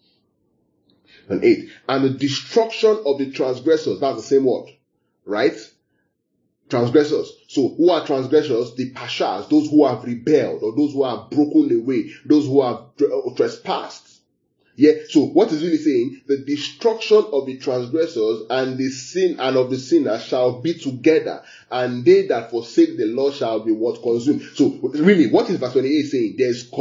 And the destruction of the transgressors, that's the same word, right? Transgressors. So who are transgressors? The pashas, those who have rebelled, or those who have broken away, those who have trespassed. Yeah. So what is really saying? The destruction of the transgressors and the sin and of the sinners shall be together, and they that forsake the Lord shall be what? Consumed. So really, what is verse 28 saying?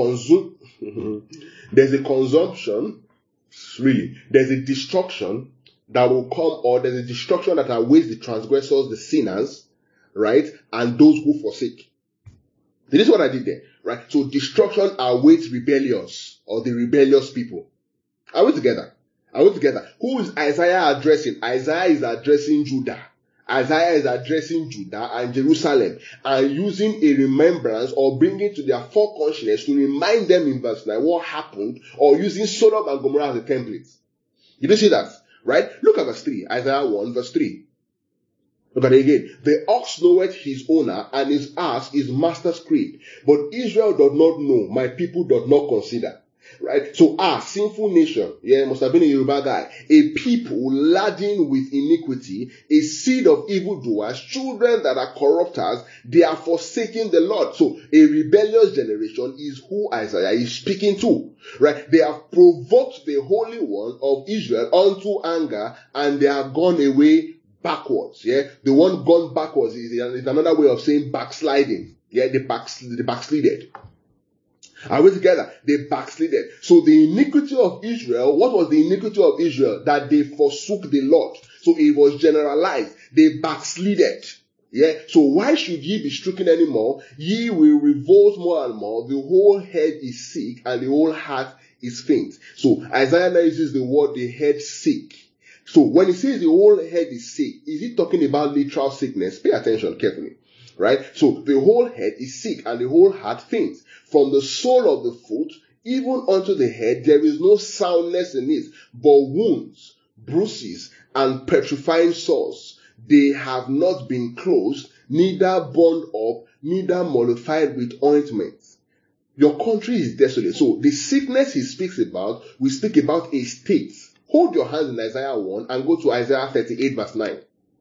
There's a consumption. Really, there's a destruction that will come, or there's a destruction that awaits the transgressors, the sinners, right? And those who forsake. This is what I did there, right? So destruction awaits rebellious, or the rebellious people. Are we together? Who is Isaiah addressing? Isaiah is addressing Judah. Isaiah is addressing Judah and Jerusalem, and using a remembrance or bringing to their foreconsciousness to remind them in verse 9 what happened, or using Sodom and Gomorrah as a template. You do see that, right? Look at verse 3, Isaiah 1 verse 3. Look at it again. The ox knoweth his owner, and his ass his master's crib. But Israel doth not know, my people doth not consider. Right? So, sinful nation, must have been a Yoruba guy, a people laden with iniquity, a seed of evildoers, children that are corrupters, they are forsaking the Lord. So, a rebellious generation is who Isaiah is speaking to, right? They have provoked the Holy One of Israel unto anger, and they have gone away backwards. Yeah, the one gone backwards is another way of saying backsliding. Yeah, they backslided. Are we together? They backslided. So the iniquity of Israel, what was the iniquity of Israel? That they forsook the Lord. So it was generalized. They backslided. Yeah. So why should ye be stricken anymore? Ye will revolt more and more. The whole head is sick, and the whole heart is faint. So Isaiah now uses the word the head sick. So when he says the whole head is sick, is he talking about literal sickness? Pay attention carefully. Right? So the whole head is sick, and the whole heart faint. From the sole of the foot even unto the head there is no soundness in it, but wounds, bruises, and petrifying sores. They have not been closed, neither bound up, neither mollified with ointment. Your country is desolate. So the sickness he speaks about, we speak about a state Hold your hands in Isaiah 1 and go to Isaiah 38 verse 9.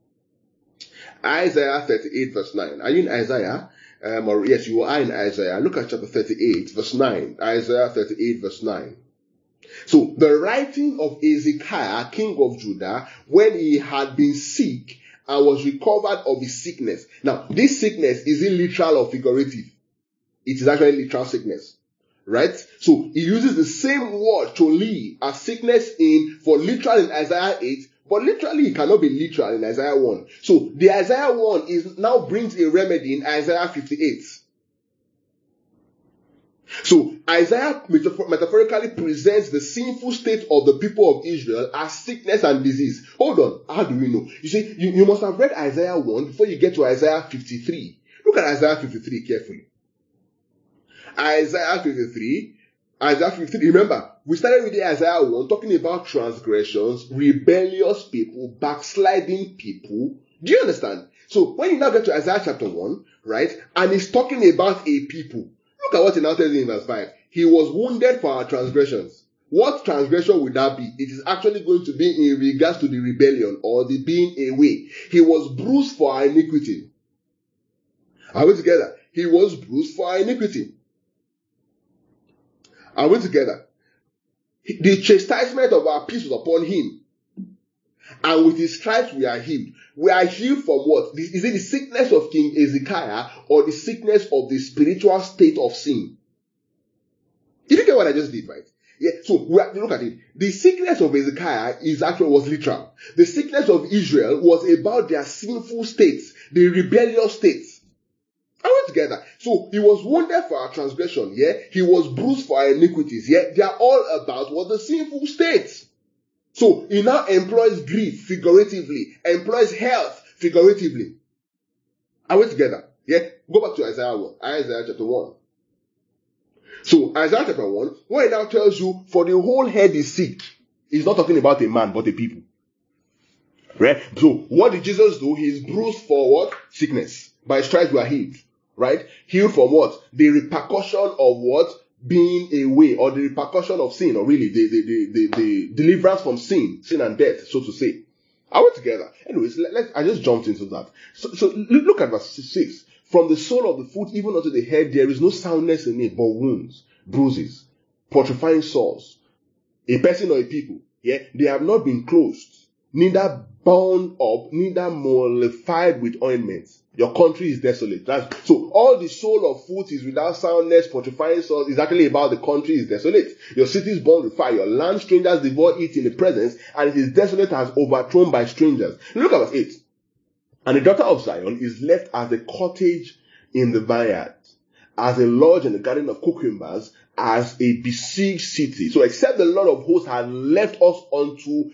Isaiah 38 verse 9. Are you in Isaiah? Or yes, you are in Isaiah. Look at chapter 38 verse 9. Isaiah 38 verse 9. So the writing of Hezekiah, king of Judah, when he had been sick and was recovered of his sickness. Now, this sickness is it literal or figurative? It is actually literal sickness. Right? So he uses the same word choli as sickness for literal in Isaiah 8, but literally it cannot be literal in Isaiah 1. So the Isaiah 1 now brings a remedy in Isaiah 58. So Isaiah metaphorically presents the sinful state of the people of Israel as sickness and disease. Hold on, how do we know? You see, you must have read Isaiah 1 before you get to Isaiah 53. Look at Isaiah 53 carefully. Isaiah 53, remember, we started reading Isaiah 1 talking about transgressions, rebellious people, backsliding people. Do you understand? So when you now get to Isaiah chapter 1, right, and he's talking about a people, look at what he now tells you in verse 5. He was wounded for our transgressions. What transgression would that be? It is actually going to be in regards to the rebellion or the being away. He was bruised for our iniquity. Are we together? He was bruised for our iniquity. Are we together? The chastisement of our peace was upon him. And with his stripes we are healed. We are healed from what? Is it the sickness of King Hezekiah or the sickness of the spiritual state of sin? Did you get what I just did, right? Yeah. So look at it. The sickness of Hezekiah was literal. The sickness of Israel was about their sinful states, the rebellious states. Are we together? So he was wounded for our transgression, yeah? He was bruised for our iniquities, yeah? They are all about what the sinful states. So he now employs grief figuratively, employs health figuratively. Are we together? Yeah? Go back to Isaiah 1. Isaiah chapter 1. So Isaiah chapter 1, where it now tells you, for the whole head is sick. He's not talking about a man, but a people. Right? So what did Jesus do? He's bruised for what? Sickness. By his stripes we are healed. Right? Healed from what? The repercussion of what? Being away, or the repercussion of sin, or really the deliverance from sin and death, so to say. Are we together? Anyways, I just jumped into that. So look at verse 6. From the sole of the foot even unto the head, there is no soundness in it, but wounds, bruises, putrefying sores. A person or a people, yeah, they have not been closed, neither bound up, neither mollified with ointments. Your country is desolate. So all the sole of foot is without soundness, putrefying sores is actually about the country is desolate. Your city is burned with fire. Your land strangers devour it in the presence, and it is desolate as overthrown by strangers. Look at verse 8. And the daughter of Zion is left as a cottage in the vineyard, as a lodge in the garden of cucumbers, as a besieged city. So except the Lord of hosts has left unto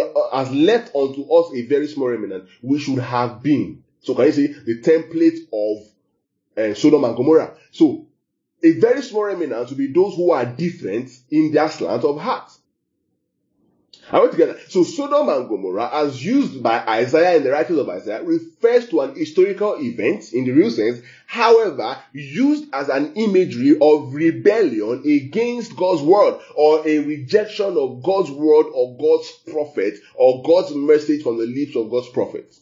us a very small remnant, we should have been. So can you see the template of Sodom and Gomorrah? So a very small remnant will be those who are different in their slant of heart. Are we together? So Sodom and Gomorrah, as used by Isaiah in the writings of Isaiah, refers to an historical event in the real sense, however, used as an imagery of rebellion against God's word, or a rejection of God's word or God's prophet, or God's message from the lips of God's prophets.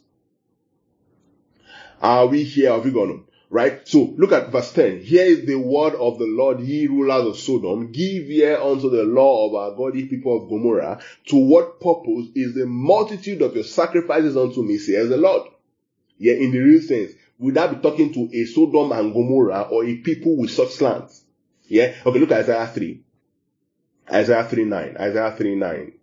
Are we here? Have we gone on? Right? So look at verse 10. Here is the word of the Lord, ye rulers of Sodom. Give ear unto the law of our God, ye people of Gomorrah. To what purpose is the multitude of your sacrifices unto me, says the Lord? Yeah, in the real sense, would that be talking to a Sodom and Gomorrah or a people with such slants? Yeah? Okay, look at Isaiah 3. Isaiah 3:9. Isaiah 3:9.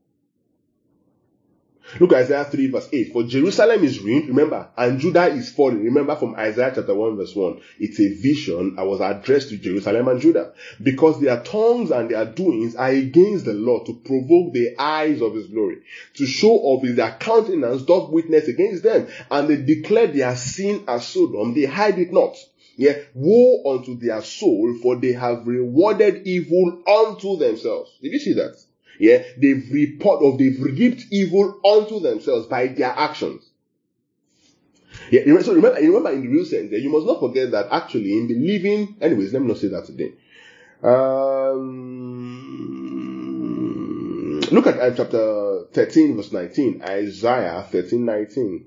Look at Isaiah 3 verse 8. For Jerusalem is ruined, remember, and Judah is fallen. Remember from Isaiah chapter 1 verse 1. It's a vision that was addressed to Jerusalem and Judah. Because their tongues and their doings are against the Lord, to provoke the eyes of his glory. To show of their countenance doth witness against them. And they declare their sin as Sodom, they hide it not. Yeah, woe unto their soul, for they have rewarded evil unto themselves. Did you see that? Yeah, they've reaped evil unto themselves by their actions. Yeah, so remember in the real sense, you must not forget that actually in believing, anyways, let me not say that today. Look at chapter 13 verse 19. Isaiah 13:19.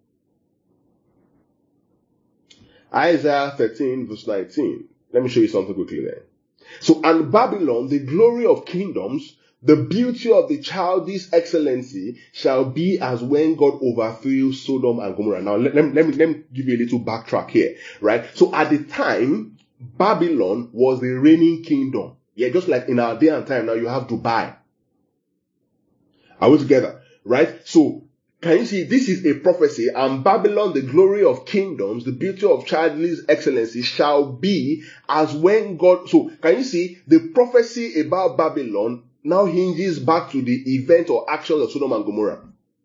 Isaiah 13 verse 19. Let me show you something quickly there. So, and Babylon, the glory of kingdoms, the beauty of the childish excellency shall be as when God overthrew Sodom and Gomorrah. Now, let me give you a little backtrack here, right? So, at the time, Babylon was the reigning kingdom. Yeah, just like in our day and time now, you have Dubai. Are we together? Right? So, can you see, this is a prophecy, and Babylon, the glory of kingdoms, the beauty of childish excellency shall be as when God, so can you see, the prophecy about Babylon now hinges back to the event or actions of Sodom and Gomorrah.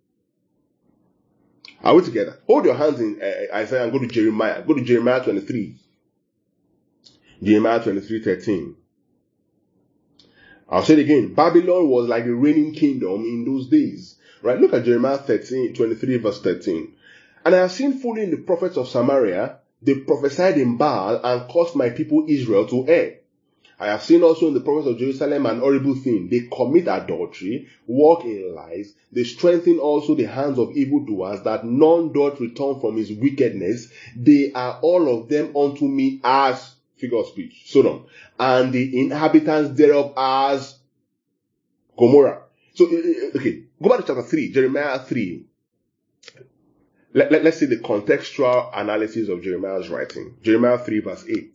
Are we together? Hold your hands in Isaiah and go to Jeremiah. Go to Jeremiah 23. Jeremiah 23:13. I'll say it again. Babylon was like a reigning kingdom in those days. Right? Look at Jeremiah 23 verse 13. And I have seen fully in the prophets of Samaria, they prophesied in Baal and caused my people Israel to err. I have seen also in the prophets of Jerusalem an horrible thing. They commit adultery, walk in lies. They strengthen also the hands of evildoers, that none doth return from his wickedness. They are all of them unto me as, figure of speech, Sodom, and the inhabitants thereof as Gomorrah. So, okay, go back to chapter 3, Jeremiah 3. Let's see the contextual analysis of Jeremiah's writing. Jeremiah 3 verse 8.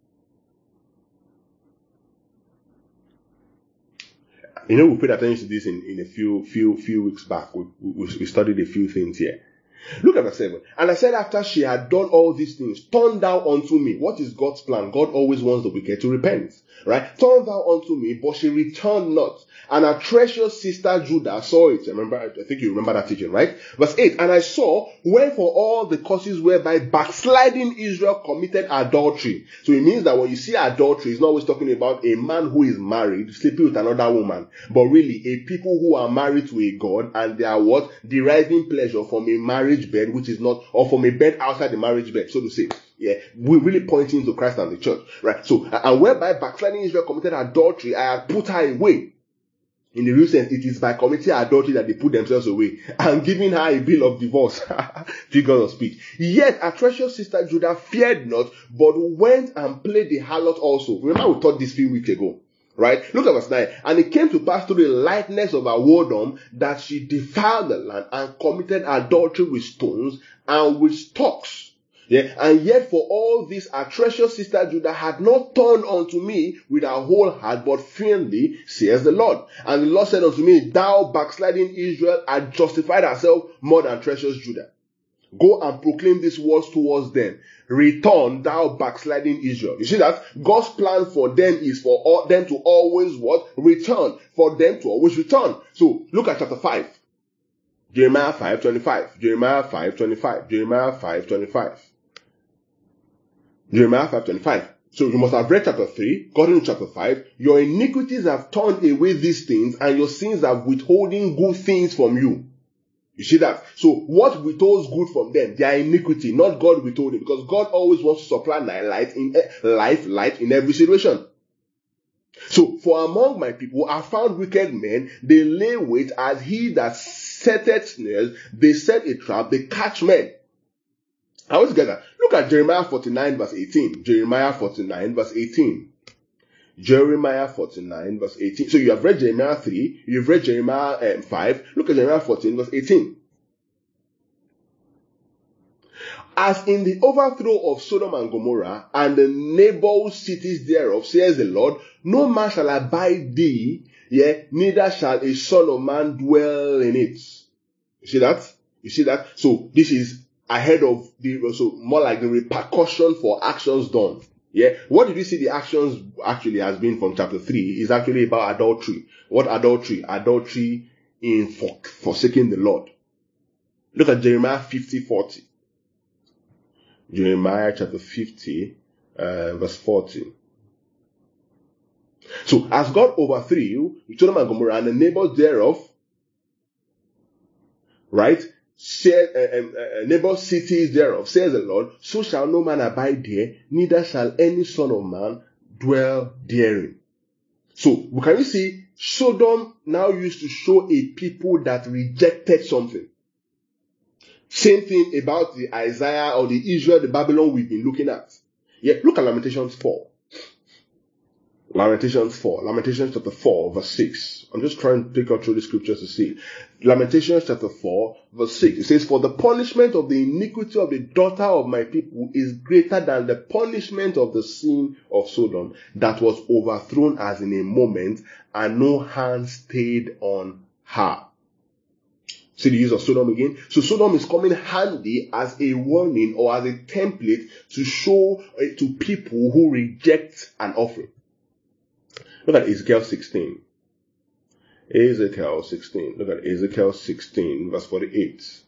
You know, we paid attention to this in a few weeks back. We studied a few things here. Look at verse 7. And I said, after she had done all these things, turn thou unto me. What is God's plan? God always wants the wicked to repent. Right? Turn thou unto me, but she returned not. And her treacherous sister Judah saw it. Remember, I think you remember that teaching, right? Verse 8. And I saw, wherefore all the causes whereby backsliding Israel committed adultery. So it means that when you see adultery, it's not always talking about a man who is married sleeping with another woman, but really a people who are married to a God, and they are what? Deriving pleasure from a marriage bed, which is not, or from a bed outside the marriage bed, so to say. Yeah, we're really pointing to Christ and the church, right? So, and whereby backsliding Israel committed adultery, I have put her away. In the real sense, it is by committing adultery that they put themselves away and giving her a bill of divorce. Figure of speech. Yet, her treacherous sister Judah feared not, but went and played the harlot also. Remember, we taught this few weeks ago. Right? Look at verse 9. And it came to pass through the lightness of her whoredom that she defiled the land and committed adultery with stones and with stocks. Yeah, and yet for all this, our treacherous sister Judah had not turned unto me with her whole heart, but feignedly, says the Lord. And the Lord said unto me, thou backsliding Israel had justified herself more than treacherous Judah. Go and proclaim these words towards them. Return, thou backsliding Israel. You see that? God's plan for them is for them to always what? Return. For them to always return. So, look at chapter 5. Jeremiah 5:25. Jeremiah 5:25. Jeremiah 5:25. Jeremiah 5:25. So you must have read chapter 3, got into chapter 5. Your iniquities have turned away these things, and your sins are withholding good things from you. You see that? So what withholds good from them? Their iniquity, not God withholding, because God always wants to supply light in every situation. So for among my people I found wicked men, they lay wait as he that setteth snares, they set a trap, they catch men. How together? Look at Jeremiah 49 verse 18. Jeremiah 49 verse 18. Jeremiah 49 verse 18. So you have read Jeremiah 3, you've read Jeremiah 5. Look at Jeremiah 14 verse 18. As in the overthrow of Sodom and Gomorrah and the neighbor cities thereof, says the Lord, no man shall abide thee, yea, neither shall a son of man dwell in it. You see that? You see that? So this is ahead of so more like the repercussion for actions done. Yeah. What did you see the actions actually has been from chapter 3 is actually about adultery. What adultery? Adultery in forsaking the Lord. Look at Jeremiah 50:40. Jeremiah chapter 50, verse 40. So as God overthrew Sodom and Gomorrah and the neighbors thereof, right? Neighbor cities thereof, says the Lord, so shall no man abide there, neither shall any son of man dwell therein. So, can you see Sodom now used to show a people that rejected something. Same thing about the Isaiah or the Israel, the Babylon we've been looking at. Yeah, look at Lamentations 4. Lamentations chapter 4, verse 6. I'm just trying to take out through the scriptures to see. Lamentations chapter 4, verse 6. It says, "For the punishment of the iniquity of the daughter of my people is greater than the punishment of the sin of Sodom, that was overthrown as in a moment, and no hand stayed on her." See the use of Sodom again? So Sodom is coming handy as a warning or as a template to show to people who reject an offering. Look at Ezekiel 16. Ezekiel 16. Look at Ezekiel 16, verse 48.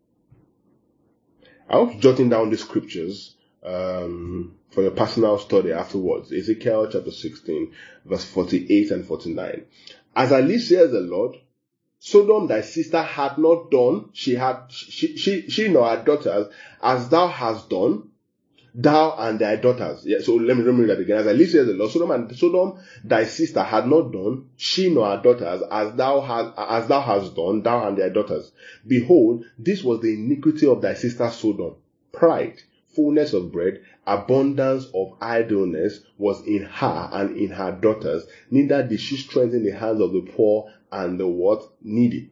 I hope you're jotting down the scriptures for your personal study afterwards. Ezekiel chapter 16, verse 48 and 49. "As I live, says the Lord, Sodom thy sister had not done, she nor her daughters, as thou hast done, thou and thy daughters." Yeah, so let me read that again. "As I live, says the Lord, Sodom thy sister had not done, she nor her daughters, as thou hast done, thou and thy daughters. Behold, this was the iniquity of thy sister Sodom. Pride, fullness of bread, abundance of idleness was in her and in her daughters. Neither did she strengthen the hands of the poor and the what? Needy."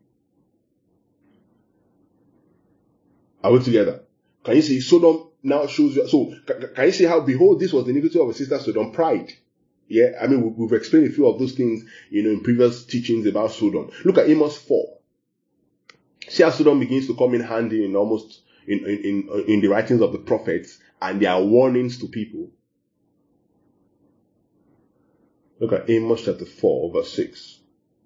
Are we together? Can you see Sodom now shows you? So can you see how, behold, this was the iniquity of a sister Sodom? Pride. Yeah, I mean, we've explained a few of those things, in previous teachings about Sodom. Look at Amos 4. See how Sodom begins to come in handy in almost in the writings of the prophets and their warnings to people. Look at Amos chapter 4, verse 6.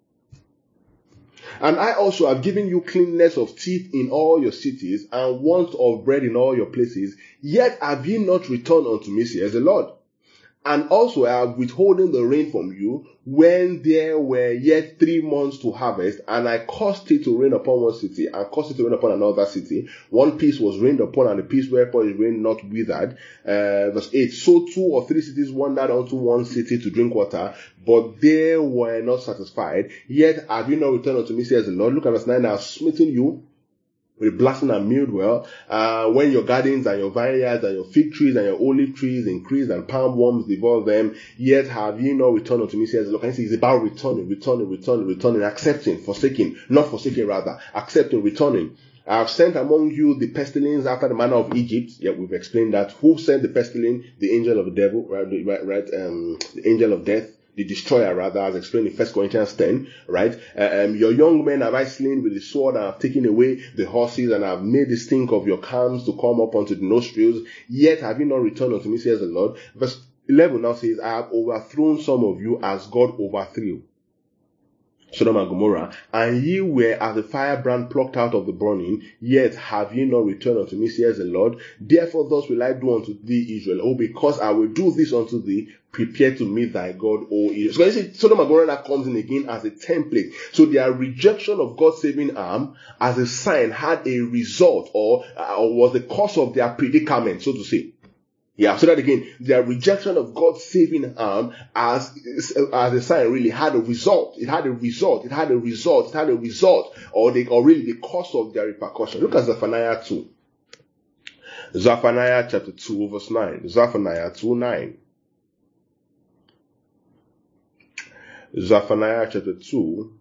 "And I also have given you cleanness of teeth in all your cities, and want of bread in all your places. Yet have ye not returned unto me, says the Lord. And also I have withholden the rain from you, when there were yet 3 months to harvest, and I caused it to rain upon one city, and caused it to rain upon another city. One piece was rained upon, and the piece whereupon it rained not withered." Verse 8. "So 2 or 3 cities wandered unto one city to drink water, but they were not satisfied. Yet have you not returned unto me, says the Lord." Look at verse 9. "I have smitten you with blasting and mildew, when your gardens and your vineyards and your fig trees and your olive trees increased and palm worms devour them. Yet have ye not returned unto me, says the Lord." Can you see it's about returning, accepting, forsaking, not forsaking rather, accepting, returning. "I have sent among you the pestilence after the manner of Egypt." Yeah, we've explained that. Who sent the pestilence? The angel of the devil, right? The angel of death. The destroyer, rather, as explained in 1 Corinthians 10, right? "Your young men have I slain with the sword, and have taken away the horses, and have made the stink of your calves to come up unto the nostrils. Yet have you not returned unto me, says the Lord." Verse 11 now says, "I have overthrown some of you as God overthrew Sodom and Gomorrah, and ye were as a firebrand plucked out of the burning, yet have ye not returned unto me, says the Lord. Therefore thus will I do unto thee, Israel. Oh, because I will do this unto thee, prepare to meet thy God, O Israel." So you see, Sodom and Gomorrah comes in again as a template. So their rejection of God's saving arm as a sign had a result, or was the cause of their predicament, so to say. Yeah, so that again, their rejection of God's saving arm as a sign really had a result. It had a result, or really the cause of their repercussion. Look at Zephaniah 2. Zephaniah chapter 2, verse 9. Zephaniah 2:9. Zephaniah chapter 2.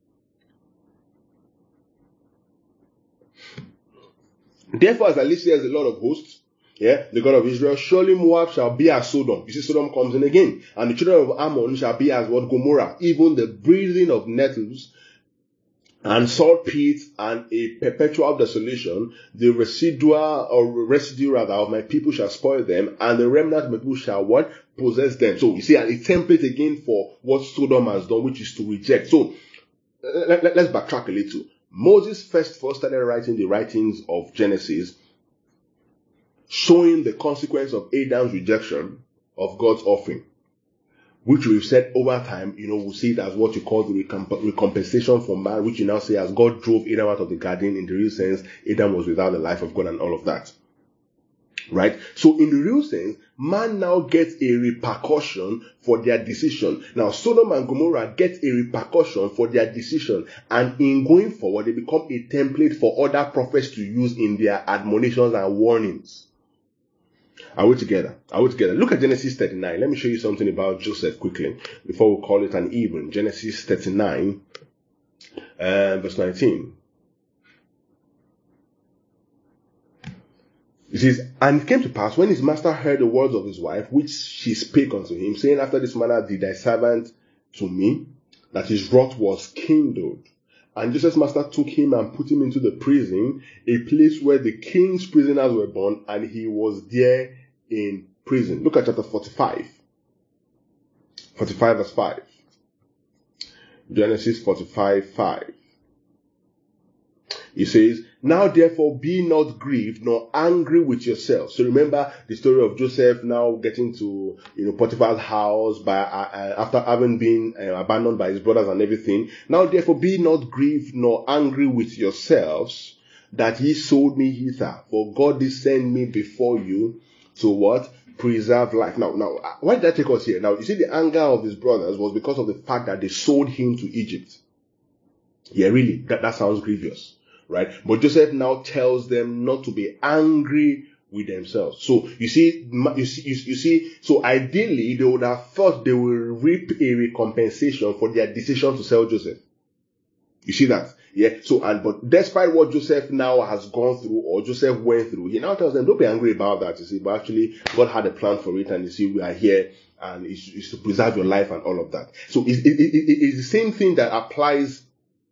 "Therefore, as I live, says the Lord of hosts," yeah, the God of Israel, "surely Moab shall be as Sodom." You see, Sodom comes in again. "And the children of Ammon shall be as what? Gomorrah. Even the breathing of nettles and salt pits and a perpetual desolation. The residue of my people shall spoil them, and the remnant of my people shall what? Possess them." So you see, a template again for what Sodom has done, which is to reject. So let's backtrack a little. Moses first started writing the writings of Genesis, showing the consequence of Adam's rejection of God's offering, which we've said over time, we'll see it as what you call the recompensation for man, which you now say as God drove Adam out of the garden. In the real sense, Adam was without the life of God and all of that. Right? So in the real sense, man now gets a repercussion for their decision. Now Sodom and Gomorrah get a repercussion for their decision, and in going forward, they become a template for other prophets to use in their admonitions and warnings. Are we together? Are we together? Look at Genesis 39. Let me show you something about Joseph quickly before we call it an evening. Genesis 39, verse 19. It says, and it came to pass, when his master heard the words of his wife, which she spake unto him, saying, after this manner did thy servant to me, that his wrath was kindled. And Joseph's master took him and put him into the prison, a place where the king's prisoners were born, and he was there in prison. Look at chapter 45. 45 verse 5. Genesis 45, 5. He says, now therefore be not grieved nor angry with yourself. So remember the story of Joseph now getting to, Potiphar's house after having been abandoned by his brothers and everything. Now therefore be not grieved nor angry with yourselves that ye sold me hither. For God did send me before you to what? Preserve life. Now, why did that take us here? Now, you see, the anger of his brothers was because of the fact that they sold him to Egypt. Yeah, really, that sounds grievous. Right? But Joseph now tells them not to be angry with themselves. So you see, so ideally they would have thought they will reap a recompensation for their decision to sell Joseph. You see that? Yeah. So, but despite what Joseph now has gone through, or Joseph went through, he now tells them, don't be angry about that, you see, but actually God had a plan for it, and you see, we are here, and it's to preserve your life and all of that. So it's the same thing that applies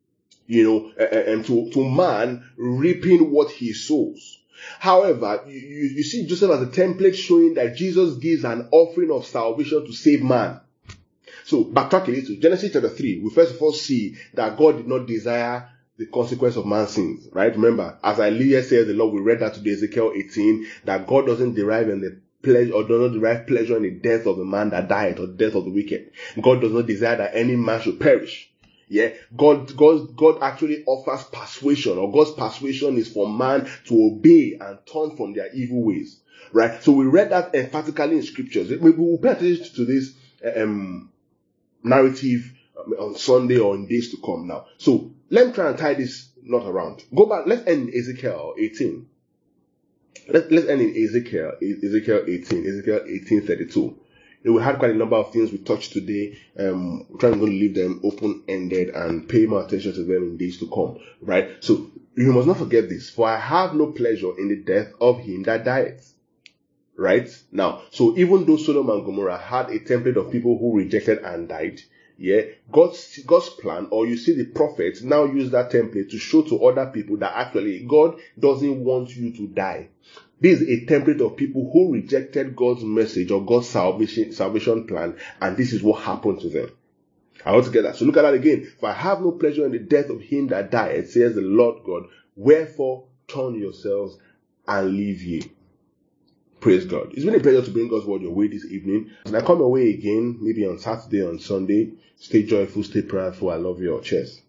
to man reaping what he sows. However, you see Joseph as a template showing that Jesus gives an offering of salvation to save man. So, backtrack a little. Genesis chapter 3, we first of all see that God did not desire the consequence of man's sins, right? Remember, as Isaiah says, the Lord, we read that today, Ezekiel 18, that God doesn't derive in the pleasure, or does not derive pleasure in the death of the man that died, or the death of the wicked. God does not desire that any man should perish. Yeah, God actually offers persuasion, or God's persuasion is for man to obey and turn from their evil ways, right? So we read that emphatically in scriptures. We will pay attention to this narrative on Sunday or in days to come now. So let me try and tie this knot around. Go back. Let's end in Ezekiel 18. Let's end in Ezekiel 18:32. We had quite a number of things we touched today. We're trying to leave them open-ended and pay more attention to them in days to come, right? So you must not forget this. For I have no pleasure in the death of him that dieth. Right? Now, so even though Sodom and Gomorrah had a template of people who rejected and died, yeah, God's plan, or you see the prophets now use that template to show to other people that actually God doesn't want you to die. This is a template of people who rejected God's message or God's salvation plan, and this is what happened to them. All together. So look at that again. For I have no pleasure in the death of him that died, says the Lord God. Wherefore turn yourselves and live ye. Praise God. It's been a pleasure to bring God's word your way this evening. And I come away again, maybe on Saturday, on Sunday. Stay joyful, stay prayerful. I love you all. Cheers.